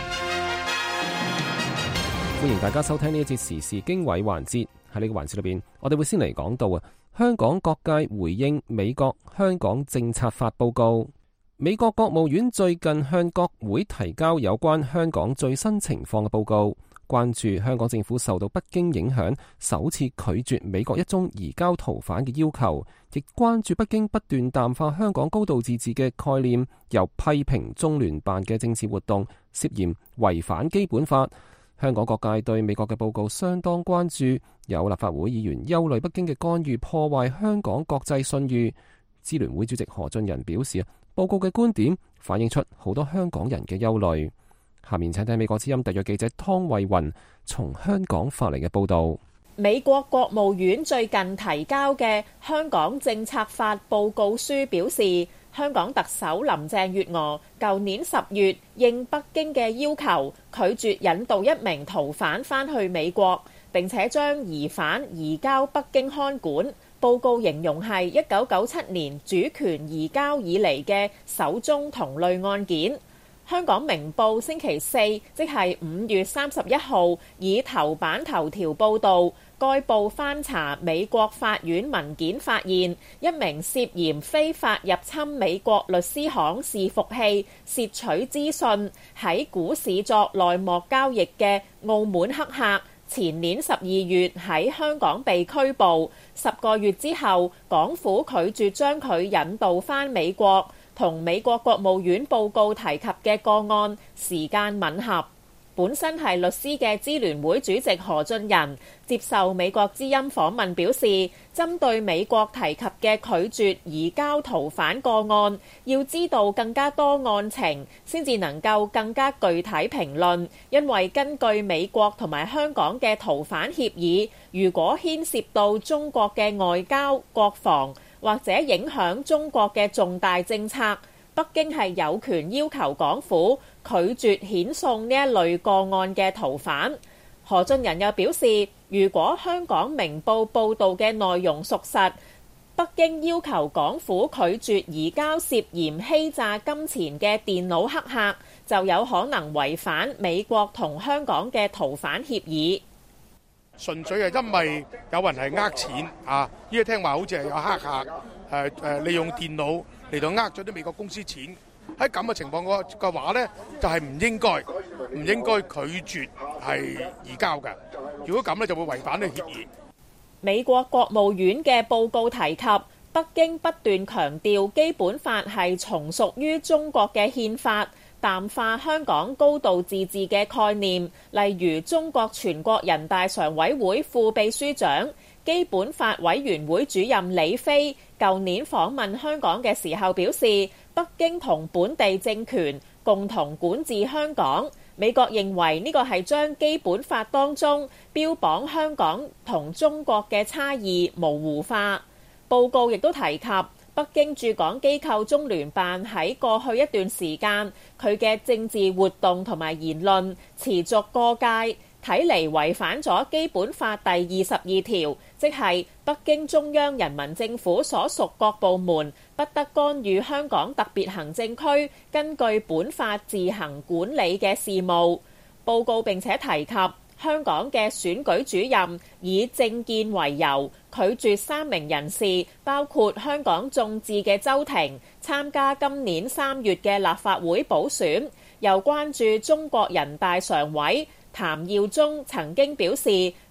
歡迎大家收聽呢一節時事經緯環節。喺呢個環節裏邊，我哋會先嚟講到啊，香港各界回應美國香港政策法報告。美國國務院最近向國會提交有關香港最新情況嘅報告，關注香港政府受到北京影響，首次拒絕美國一宗移交逃犯嘅要求，亦關注北京不斷淡化香港高度自治嘅概念，又批評中聯辦嘅政治活動涉嫌違反基本法。香港各界對美國嘅報告相當關注，有立法會議員憂慮北京嘅干預破壞香港國際信譽。支聯會主席何俊仁表示，報告嘅觀點反映出好多香港人嘅憂慮。下面請聽美國之音特約記者湯慧雲從香港發嚟嘅報導。 美國國務院最近提交嘅香港政策法報告書表示，香港特首林鄭月娥舊年十月應北京嘅要求，拒絕引渡一名逃犯返去美國，並且將疑犯移交北京看管。報告形容係一九九七年主權移交以嚟嘅首宗同類案件。香港明報星期四，即係五月三十一號，以頭版頭條報導，該報翻查美國法院文件，發現一名涉嫌非法入侵美國律師行伺服器竊取資訊，喺股市作內幕交易嘅澳門黑客，前年十二月喺香港被拘捕，十個月之後，港府拒絕將佢引渡返美國。同美國國務院報告提及嘅個案時間吻合。本身係律師嘅支聯會主席何俊仁接受美國之音訪問表示，針對美國提及嘅拒絕移交逃犯個案，要知道更加多案情先至能夠更加具體評論，因為根據美國同埋香港嘅逃犯協議，如果牽涉到中國嘅外交、國防或者影響中國嘅重大政策，北京係有權要求港府拒絕遣送呢一類個案嘅逃犯。何俊仁又表示，如果香港明報報導嘅內容屬實，北京要求港府拒絕移交涉嫌欺詐金錢嘅電腦黑客，就有可能違反美國同香港嘅逃犯協議。 純粹係因為有人係呃錢啊！依家聽話好似係有黑客誒誒利用電腦嚟到呃咗啲美國公司錢。喺咁嘅情況嘅話呢，就係唔應該唔應該拒絕係移交嘅。如果咁呢，就會違反呢個協議。 美國國務院嘅報告提及，北京不斷強調基本法係從屬於中國嘅憲法，淡化香港高度自治嘅概念，例如中國全國人大常委會副秘書長、基本法委員會主任李飛舊年訪問香港嘅時候表示，北京同本地政權共同管治香港。美國認為呢個係將基本法當中標榜香港同中國嘅差異模糊化。報告亦都提及，北京駐港機構中聯辦喺過去一段時間，佢嘅政治活動同埋言論持續過界，睇嚟違反咗基本法第二十二條，即係北京中央人民政府所屬各部門不得干預香港特別行政區根據本法自行管理嘅事務。報告並且提及，香港嘅選舉主任以政見為由，拒絕三名人士，包括香港眾志嘅周庭，參加今年三月嘅立法會補選。又關注中國人大常委譚耀宗曾經表示，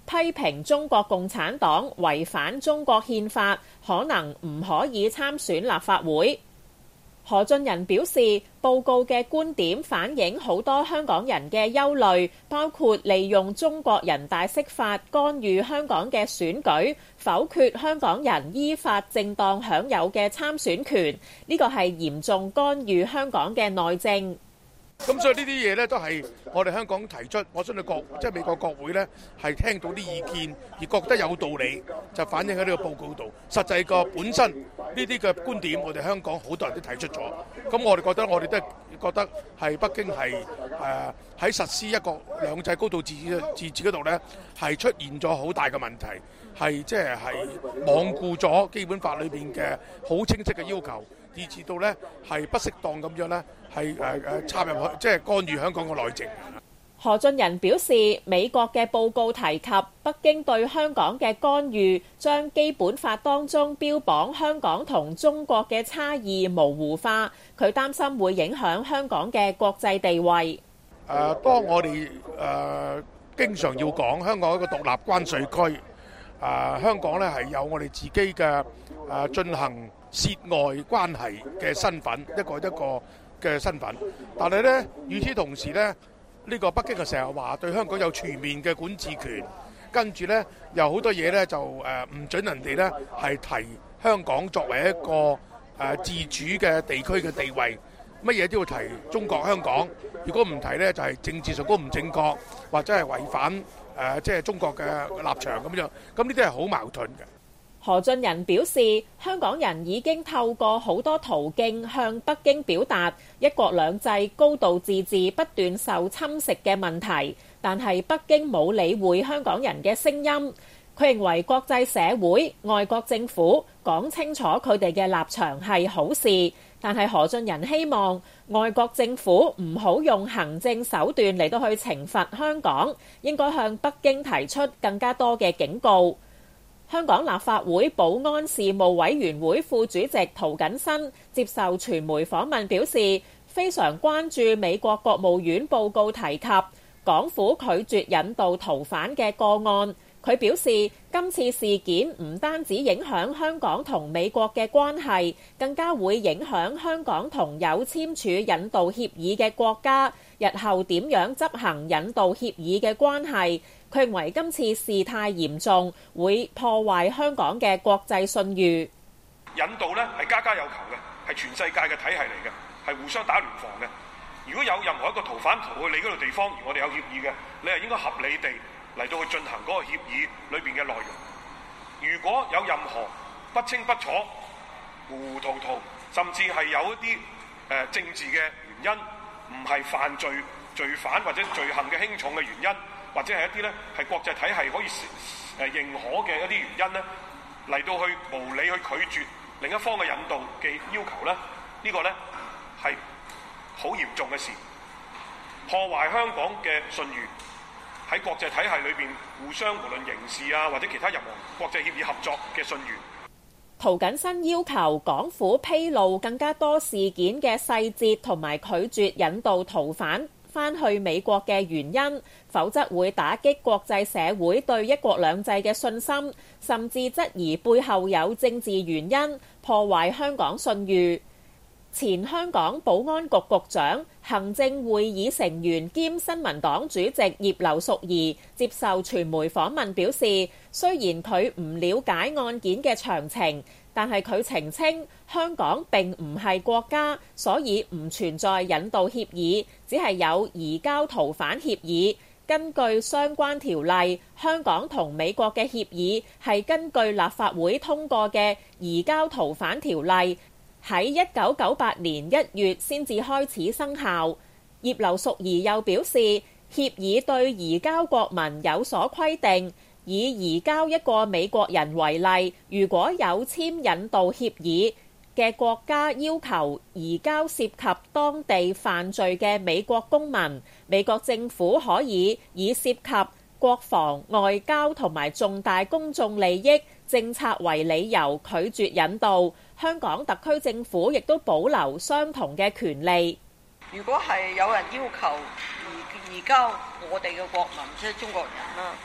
批評中國共產黨違反中國憲法，可能唔可以參選立法會。何俊仁表示，報告嘅觀點反映好多香港人嘅憂慮，包括利用中國人大釋法干預香港嘅選舉，否決香港人依法正當享有嘅參選權，呢個係嚴重干預香港嘅內政。 咁所以呢啲嘢咧都係我哋香港提出，我相信國即係美國國會咧係聽到啲意見而覺得有道理，就反映喺呢個報告度。實際個本身呢啲嘅觀點，我哋香港好多人都提出咗。咁我哋覺得我哋都係覺得係北京係誒喺實施一國兩制高度自治自治嗰度咧係出現咗好大嘅問題，係即係係罔顧咗基本法裏邊嘅好清晰嘅要求。以至到呢係不適當咁樣呢係誒誒插入去，即係干預香港嘅內政。 何俊仁表示，美國嘅報告提及北京對香港嘅干預，將基本法當中標榜香港同中國嘅差異模糊化，佢擔心會影響香港嘅國際地位。 誒，當我哋誒經常要講香港一個獨立關稅區，誒香港呢係有我哋自己嘅誒進行涉外關係嘅身份，一個一個嘅身份，但係呢，與此同時呢，呢個北京就成日話對香港有全面嘅管治權，跟住呢，有好多嘢呢，就誒唔準人哋呢係提香港作為一個誒自主嘅地區嘅地位，乜嘢都要提中國香港，如果唔提呢，就係政治上都唔正確，或者係違反誒即係中國嘅立場咁樣，咁呢啲係好矛盾嘅。 何俊仁表示，香港人已經透過好多途徑向北京表達一國兩制高度自治不斷受侵蝕嘅問題，但係北京冇理會香港人嘅聲音。佢認為國際社會、外國政府講清楚佢哋嘅立場係好事，但係何俊仁希望外國政府唔好用行政手段嚟到去懲罰香港，應該向北京提出更加多嘅警告。香港立法會保安事務委員會副主席涂謹申接受傳媒訪問表示，非常關注美國國務院報告提及港府拒絕引渡逃犯嘅個案。佢表示，今次事件唔單止影響香港同美國嘅關係，更加會影響香港同有簽署引渡協議嘅國家日後點樣執行引渡協議嘅關係。佢認為今次事態嚴重，會破壞香港嘅國際信譽。 引渡呢係家家有求嘅，係全世界嘅體系嚟嘅，係互相打聯防嘅。如果有任何一個逃犯逃去你嗰度地方，而我哋有協議嘅，你係應該合理地嚟到去進行嗰個協議裏邊嘅內容。如果有任何不清不楚、糊糊塗塗，甚至係有一啲誒、呃、政治嘅原因，唔係犯罪罪犯或者罪行嘅輕重嘅原因，或者係一啲咧係國際體系可以誒認可嘅一啲原因咧，嚟到去無理去拒絕另一方嘅引渡嘅要求咧，呢個咧係好嚴重嘅事，破壞香港嘅信譽，喺國際體系裏邊互相無論刑事啊或者其他任何國際協議合作嘅信譽。 涂謹申要求港府披露更加多事件嘅細節，同埋拒絕引渡逃犯返去美國嘅原因，否則會打擊國際社會對一國兩制嘅信心，甚至質疑背後有政治原因，破壞香港信譽。前香港保安局局長、行政會議成員兼新民黨主席葉劉淑儀接受傳媒訪問表示，雖然佢唔了解案件嘅詳情，但係佢澄清香港並唔係國家，所以唔存在引渡協議，只係有移交逃犯協議。根據相關條例，香港同美國嘅協議係根據立法會通過嘅移交逃犯條例，喺一九九八年一月先至開始生效。葉劉淑儀又表示，協議對移交國民有所規定，以移交一個美國人為例，如果有簽引渡協議嘅國家要求移交涉及當地犯罪嘅美國公民，美國政府可以以涉及國防、外交同埋重大公眾利益政策為理由拒絕引渡。香港特區政府亦都保留相同嘅權利。 如果係有人要求移移交我哋嘅國民，即係中國人啦，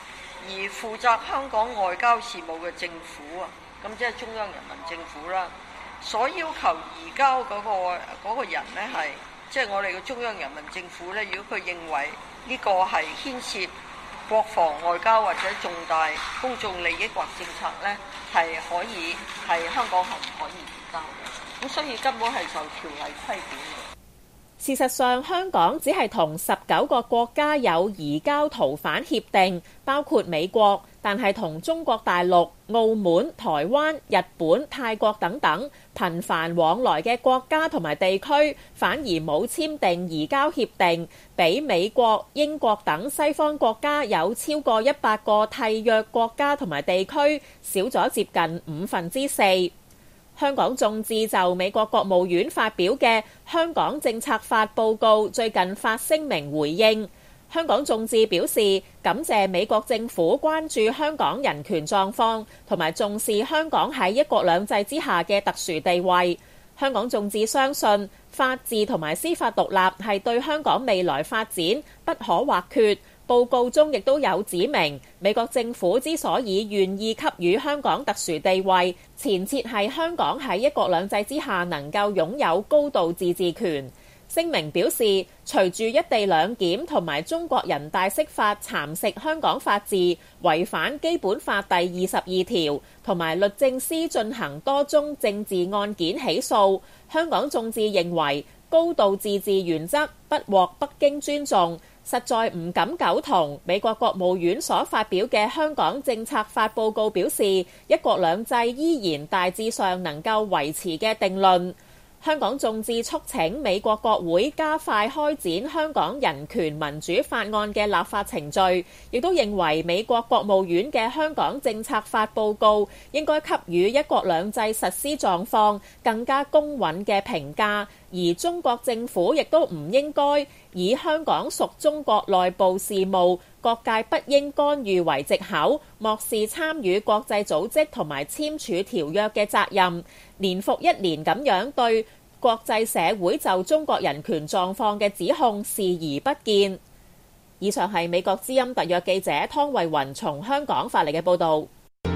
而負責香港外交事務嘅政府啊，咁即係中央人民政府啦，所要求移交嗰個嗰個人呢，係即係我哋嘅中央人民政府呢，如果佢認為呢個係牽涉國防外交或者重大公眾利益或政策呢，係可以係香港係唔可以移交嘅。咁所以根本係受條例規管嘅。 事實上，香港只係同十九個國家有移交逃犯協定，包括美國，但係同中國大陸、澳門、台灣、日本、泰國等等頻繁往來嘅國家同埋地區，反而冇簽訂移交協定，比美國、英國等西方國家有超過一百個締約國家同埋地區，少咗接近五分之四。香港眾志就美國國務院發表嘅香港政策法報告最近發聲明回應。香港眾志表示感謝美國政府關注香港人權狀況，同埋重視香港喺一國兩制之下嘅特殊地位。香港眾志相信法治同埋司法獨立係對香港未來發展不可或缺。報告中亦都有指明，美國政府之所以願意給予香港特殊地位，前設係香港喺一國兩制之下能夠擁有高度自治權。聲明表示，隨住一地兩檢同埋中國人大釋法蠶食香港法治，違反基本法第二十二條，同埋律政司進行多宗政治案件起訴，香港眾志認為高度自治原則不獲北京尊重，實在唔敢苟同。美國國務院所發表嘅香港政策法報告表示，一國兩制依然大致上能夠維持嘅定論。香港眾志促請美國國會加快開展香港人權民主法案嘅立法程序，亦都認為美國國務院嘅香港政策法報告應該給予一國兩制實施狀況更加公允嘅評價，而中國政府亦都唔應該以香港屬中國內部事務，各界不應干預為藉口，漠視參與國際組織同埋簽署條約嘅責任，年復一年咁樣對國際社會就中國人權狀況嘅指控視而不見。以上係美國之音特約記者湯慧雲從香港發嚟嘅報導。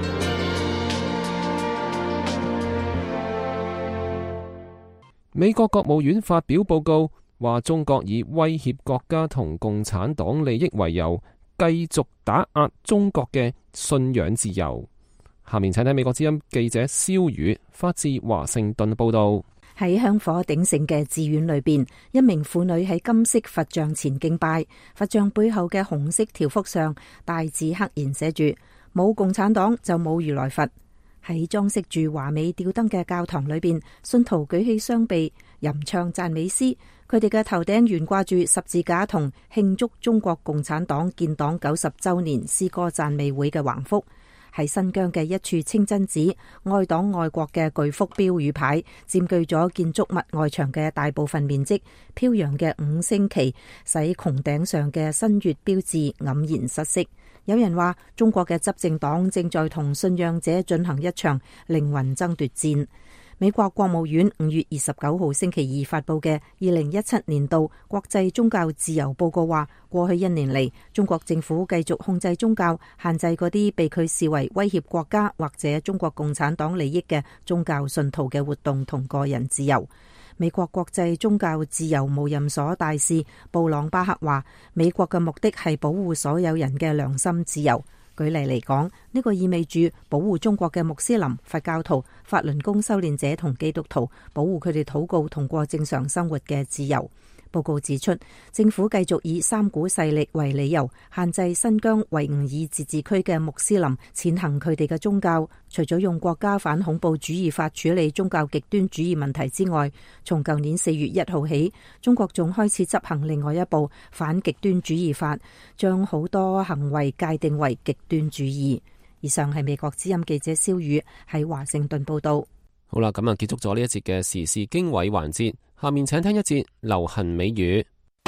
美國國務院發表報告，話中國以威脅國家同共產黨利益為由，繼續打壓中國嘅信仰自由。下面請睇美國之音記者蕭宇發自華盛頓報道。 喺香火鼎盛嘅寺院裏邊，一名婦女喺金色佛像前敬拜，佛像背後嘅紅色條幅上大字黑言寫住：冇共產黨就冇如來佛。喺裝飾住華美吊燈嘅教堂裏邊，信徒舉起雙臂，吟唱讚美詩。佢哋嘅頭頂懸掛住十字架同慶祝中國共產黨建黨九十周年詩歌讚美會嘅橫幅。喺新疆嘅一處清真寺，愛黨愛國嘅巨幅標語牌佔據咗建築物外牆嘅大部分面積，飄揚嘅五星旗使穹頂上嘅新月標誌黯然失色。有人話，中國嘅執政黨正在同信仰者進行一場靈魂爭奪戰。美國國務院五月二十九號星期二發佈嘅二零一七年度國際宗教自由報告話，過去一年嚟，中國政府繼續控制宗教，限制嗰啲被佢視為威脅國家或者中國共產黨利益嘅宗教信徒嘅活動同個人自由。美國國際宗教自由無任所大使布朗巴克話，美國嘅目的係保護所有人嘅良心自由。舉例嚟講，呢個意味住保護中國嘅穆斯林、佛教徒、法輪功修煉者同基督徒，保護佢哋禱告同過正常生活嘅自由。報告指出，政府繼續以三股勢力為理由，限制新疆維吾爾自治區嘅穆斯林踐行佢哋嘅宗教。除咗用國家反恐怖主義法處理宗教極端主義問題之外，從舊年四月一號起，中國仲開始執行另外一部反極端主義法，將好多行為界定為極端主義。以上係美國之音記者蕭宇喺華盛頓報道。 好啦，咁啊結束咗呢一節嘅時事經緯環節。下面請聽一節流行美語。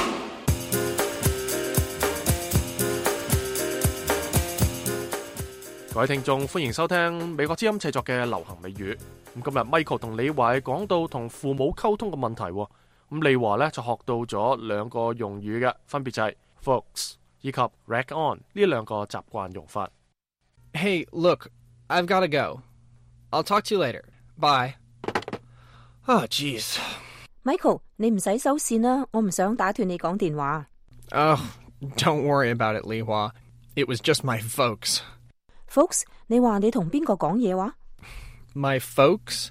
各位聽眾，歡迎收聽美國之音製作嘅流行美語。咁今日 Michael 同李華講到同父母溝通嘅問題。咁李華呢就學到咗兩個用語嘅，分別就係 folks 以及 rag on 呢兩個習慣用法。 Hey, look, I've got to go. I'll talk to you later. Bye. Oh, jeez. Michael, 你唔使收線啦，我唔想打斷你講電話。 Oh, don't worry about it, Li Hua. It was just my folks. Folks, 你話你同邊個講嘢話？ My folks,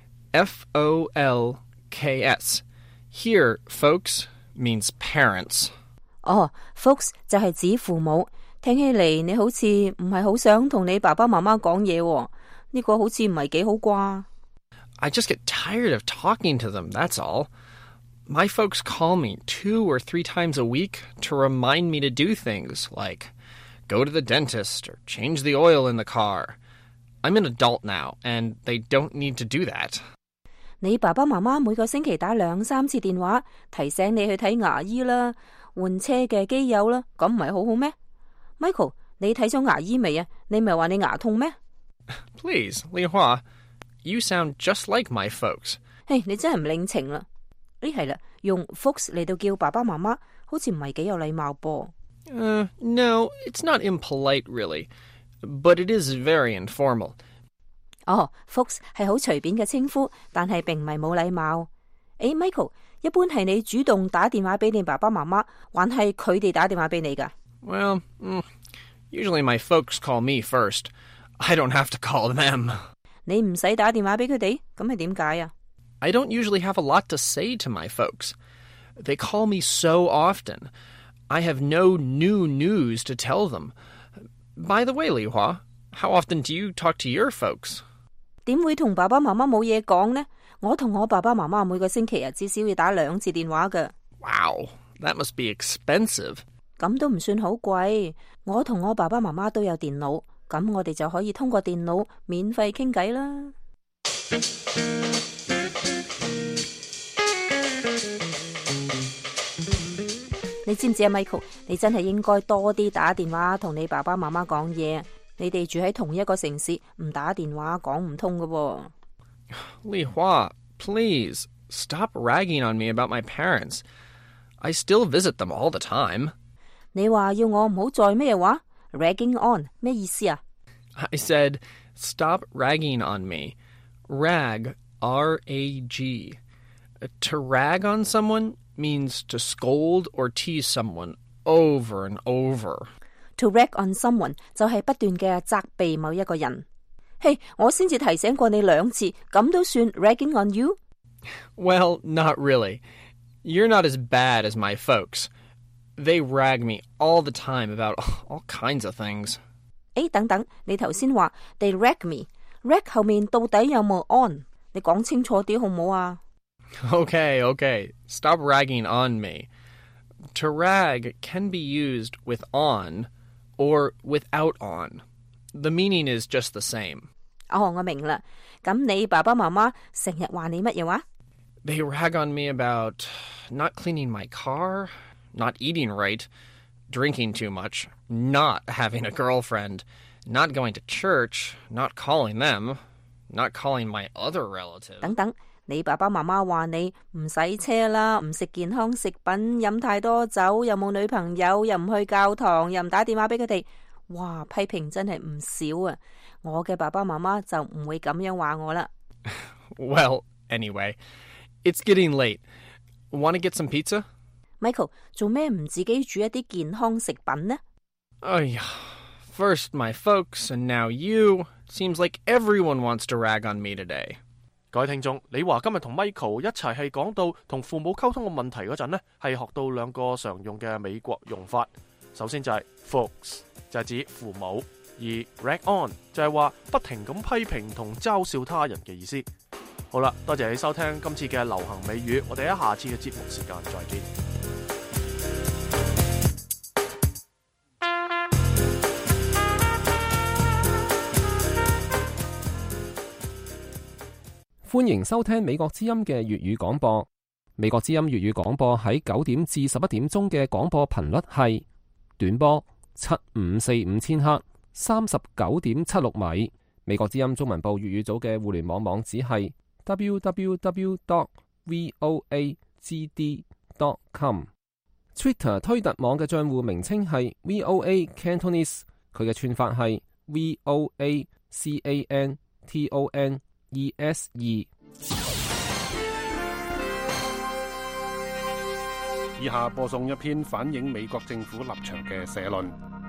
F O L K S. Here, folks means parents. 哦 folks 就係指父母。聽起嚟你好似唔係好想同你爸爸媽媽講嘢喎，呢個好似唔係幾好啩。 I just get tired of talking to them, that's all. My folks call me two or three times a week to remind me to do things like go to the dentist or change the oil in the car. I'm an adult now, and they don't need to do that. 你爸爸媽媽每個星期打兩三次電話，提醒你去睇牙醫啦，換車嘅機油啦，咁唔係好好咩？ Michael， 你睇咗牙醫未啊？你咪話你牙痛咩？ Please, Li Hua, you sound just like my folks. 嘿，你真係唔領情啦！呢係啦，用 folks 嚟到叫爸爸媽媽，好似唔係幾有禮貌噃。 Uh, no, it's not impolite, really, but it is very informal. 哦 folks 係好隨便嘅稱呼，但係並唔係冇禮貌。誒 Michael， 一般係你主動打電話俾你爸爸媽媽，還係佢哋打電話俾你㗎？ Well, mm, usually my folks call me first. I don't have to call them. 你唔使打電話俾佢哋，咁係點解啊？ I don't usually have a lot to say to my folks. They call me so often. I have no new news to tell them. By the way, Li Hua, how often do you talk to your folks? 點會同爸爸媽媽冇嘢講呢？我同我爸爸媽媽每個星期啊，至少要打兩次電話㗎。 Wow, that must be expensive. 咁都唔算好貴。我同我爸爸媽媽都有電腦，咁我哋就可以通過電腦免費傾偈啦。你知唔知啊 ，Michael？ 你真係應該多啲打電話同你爸爸媽媽講嘢。你哋住喺同一個城市，唔打電話講唔通㗎喎。 Li Hua, please stop ragging on me about my parents. I still visit them all the time. 你話要我唔好再咩話 ？ragging on 咩意思啊 I said stop ragging on me. Rag, R A G. To rag on someone means to scold or tease someone over and over. To rag on someone 就係不斷嘅責備某一個人。嘿，我先至提醒過你兩次，咁都算 ragging on you？ Well, not really. You're not as bad as my folks. They rag me all the time about all kinds of things. 誒，等等，你頭先話 they rag me，rag 後面到底有冇 on？ 你講清楚啲好唔好啊？ Okay, okay. Stop ragging on me. To rag can be used with on or without on. The meaning is just the same. 哦，我明啦。咁你爸爸媽媽成日話你乜嘢話？ They rag on me about not cleaning my car, not eating right, drinking too much, not having a girlfriend, not going to church, not calling them, not calling my other relatives. 等等，你爸爸媽媽話你唔洗車啦，唔食健康食品，飲太多酒，又冇女朋友，又唔去教堂，又唔打電話俾佢哋。哇，批評真係唔少啊！我嘅爸爸媽媽就唔會咁樣話我啦。 Well, anyway, it's getting late. Want to get some pizza? Michael, 做咩唔自己煮一啲健康食品呢？ 哎呀 First my folks, and now you. Seems like everyone wants to rag on me today. 各位聽眾，你話今日同 Michael 一齊係講到同父母溝通嘅問題嗰陣呢，係學到兩個常用嘅美國用法。首先就係 folks， 就係指父母，而 rag on 就係話不停咁批評同嘲笑他人嘅意思。好啦，多謝你收聽今次嘅流行美語，我哋喺下次嘅節目時間再見。 歡迎收聽美國之音嘅粵語廣播。美國之音粵語廣播喺九點至十一點鐘嘅廣播頻率係短波七五四五千赫，三十九點七六米。美國之音中文部粵語組嘅互聯網網址係 double-u double-u double-u dot voa g d dot com。 Twitter 推特網嘅賬戶名稱係 V O A Cantonese， 佢嘅串法係 V O A C A N T O N E S E。 以下播送一篇反映美國政府立場嘅社論。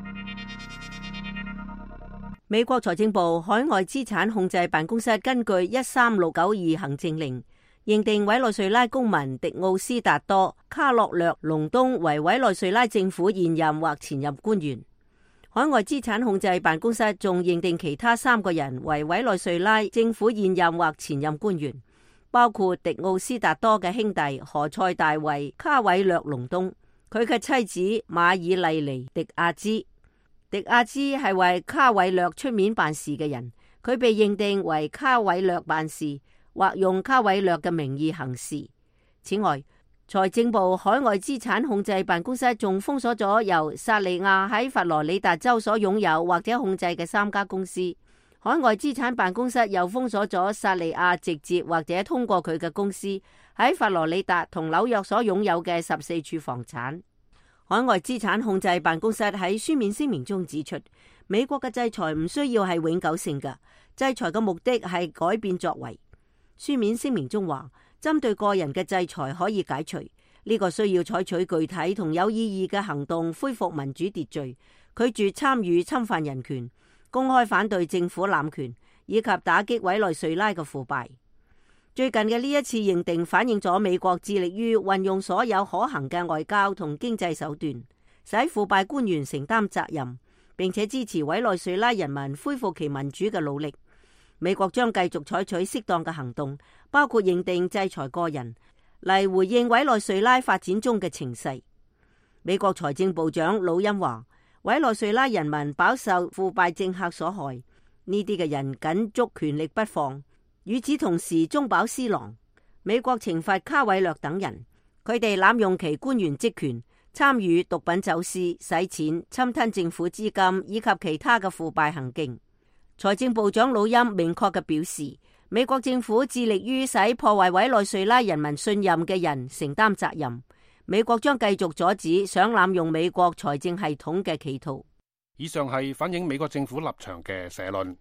美國財政部海外資產控制辦公室根據一三六九二行政令，認定委內瑞拉公民迪奧斯達多·卡洛略·隆東為委內瑞拉政府現任或前任官員。海外資產控制辦公室仲認定其他三個人為委內瑞拉政府現任或前任官員，包括迪奧斯達多嘅兄弟何塞大衛·卡韋略·隆東，佢嘅妻子馬爾麗尼·迪亞茲。迪亞茲係為卡韋略出面辦事嘅人，佢被認定為卡韋略辦事或用卡韋略嘅名義行事。此外，財政部海外資產控制辦公室仲封鎖咗由薩利亞喺佛羅里達州所擁有或者控制嘅三家公司。海外資產辦公室又封鎖咗薩利亞直接或者通過佢嘅公司喺佛羅里達同紐約所擁有嘅十四處房產。海外資產控制辦公室喺書面聲明中指出，美國嘅制裁唔需要係永久性嘅，制裁嘅目的係改變作為。書面聲明中話，針對個人嘅制裁可以解除，呢個需要採取具體同有意義嘅行動，恢復民主秩序，拒絕參與侵犯人權，公開反對政府濫權，以及打擊委內瑞拉嘅腐敗。最近嘅呢一次認定反映咗美國致力於運用所有可行嘅外交同經濟手段，使腐敗官員承擔責任，並且支持委內瑞拉人民恢復其民主嘅努力。美國將繼續採取適當嘅行動，包括認定制裁個人，嚟回應委內瑞拉發展中嘅情勢。美國財政部長魯恩話，委內瑞拉人民飽受腐敗政客所害，呢啲嘅人緊捉權力不放。與此同時，中飽私囊。美國懲罰卡韋略等人，佢哋濫用其官員職權，參與毒品走私、洗錢、侵吞政府資金以及其他嘅腐敗行徑。財政部長魯恩明確嘅表示，美國政府致力於使破壞委內瑞拉人民信任嘅人承擔責任。美國將繼續阻止想濫用美國財政系統嘅企圖。 以上係反映美國政府立場嘅社論。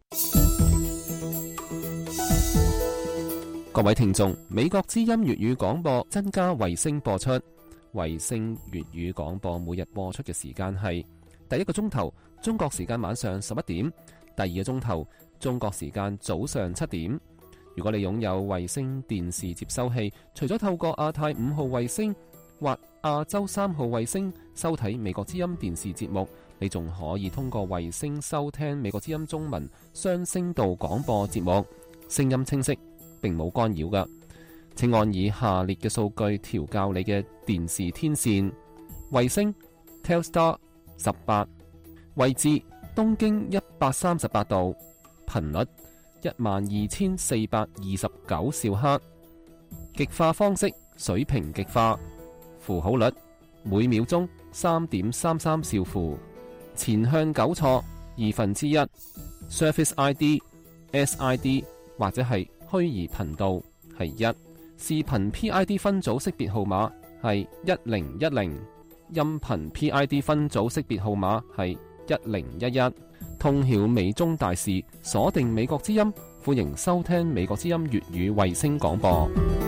各位聽眾，美國之音粵語廣播增加衛星播出，衛星粵語廣播每日播出嘅時間係第一個鐘頭中國時間晚上十一點，第二個鐘頭中國時間早上七點。如果你擁有衛星電視接收器，除咗透過亞太五號衛星或亞洲三號衛星收睇美國之音電視節目，你仲可以通過衛星收聽美國之音中文雙聲道廣播節目，聲音清晰，並冇干擾㗎。請按以下列嘅數據調校你嘅電視天線：衛星 Telstar 十八，位置東經一百三十八度，頻率一萬二千四百二十九兆赫，極化方式水平極化，符號率每秒鐘三點三三兆符，前向糾錯二分之一 ，Service I D S I D 或者係虛擬頻道係一，視頻 P I D 分組識別號碼係一零一零，音頻 P I D 分組識別號碼係一零一一。通曉美中大事，鎖定美國之音，歡迎收聽美國之音粵語衛星廣播。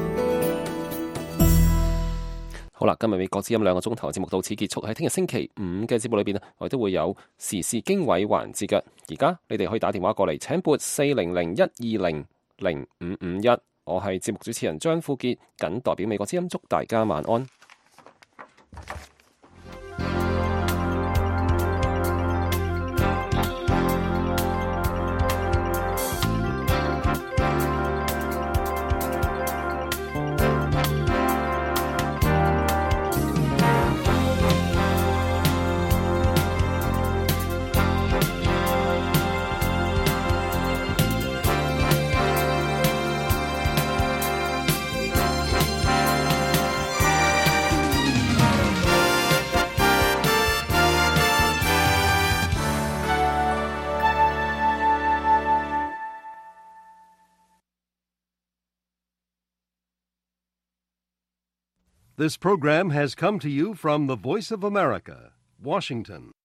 好啦，今日美國之音兩個鐘頭節目到此結束。喺聽日星期五嘅節目裏邊，我哋都會有時事經緯環節嘅。而家你哋可以打電話過嚟，請撥四零零一二零零五五一。我係節目主持人張富傑，謹代表美國之音祝大家晚安。 This program has come to you from the Voice of America, Washington.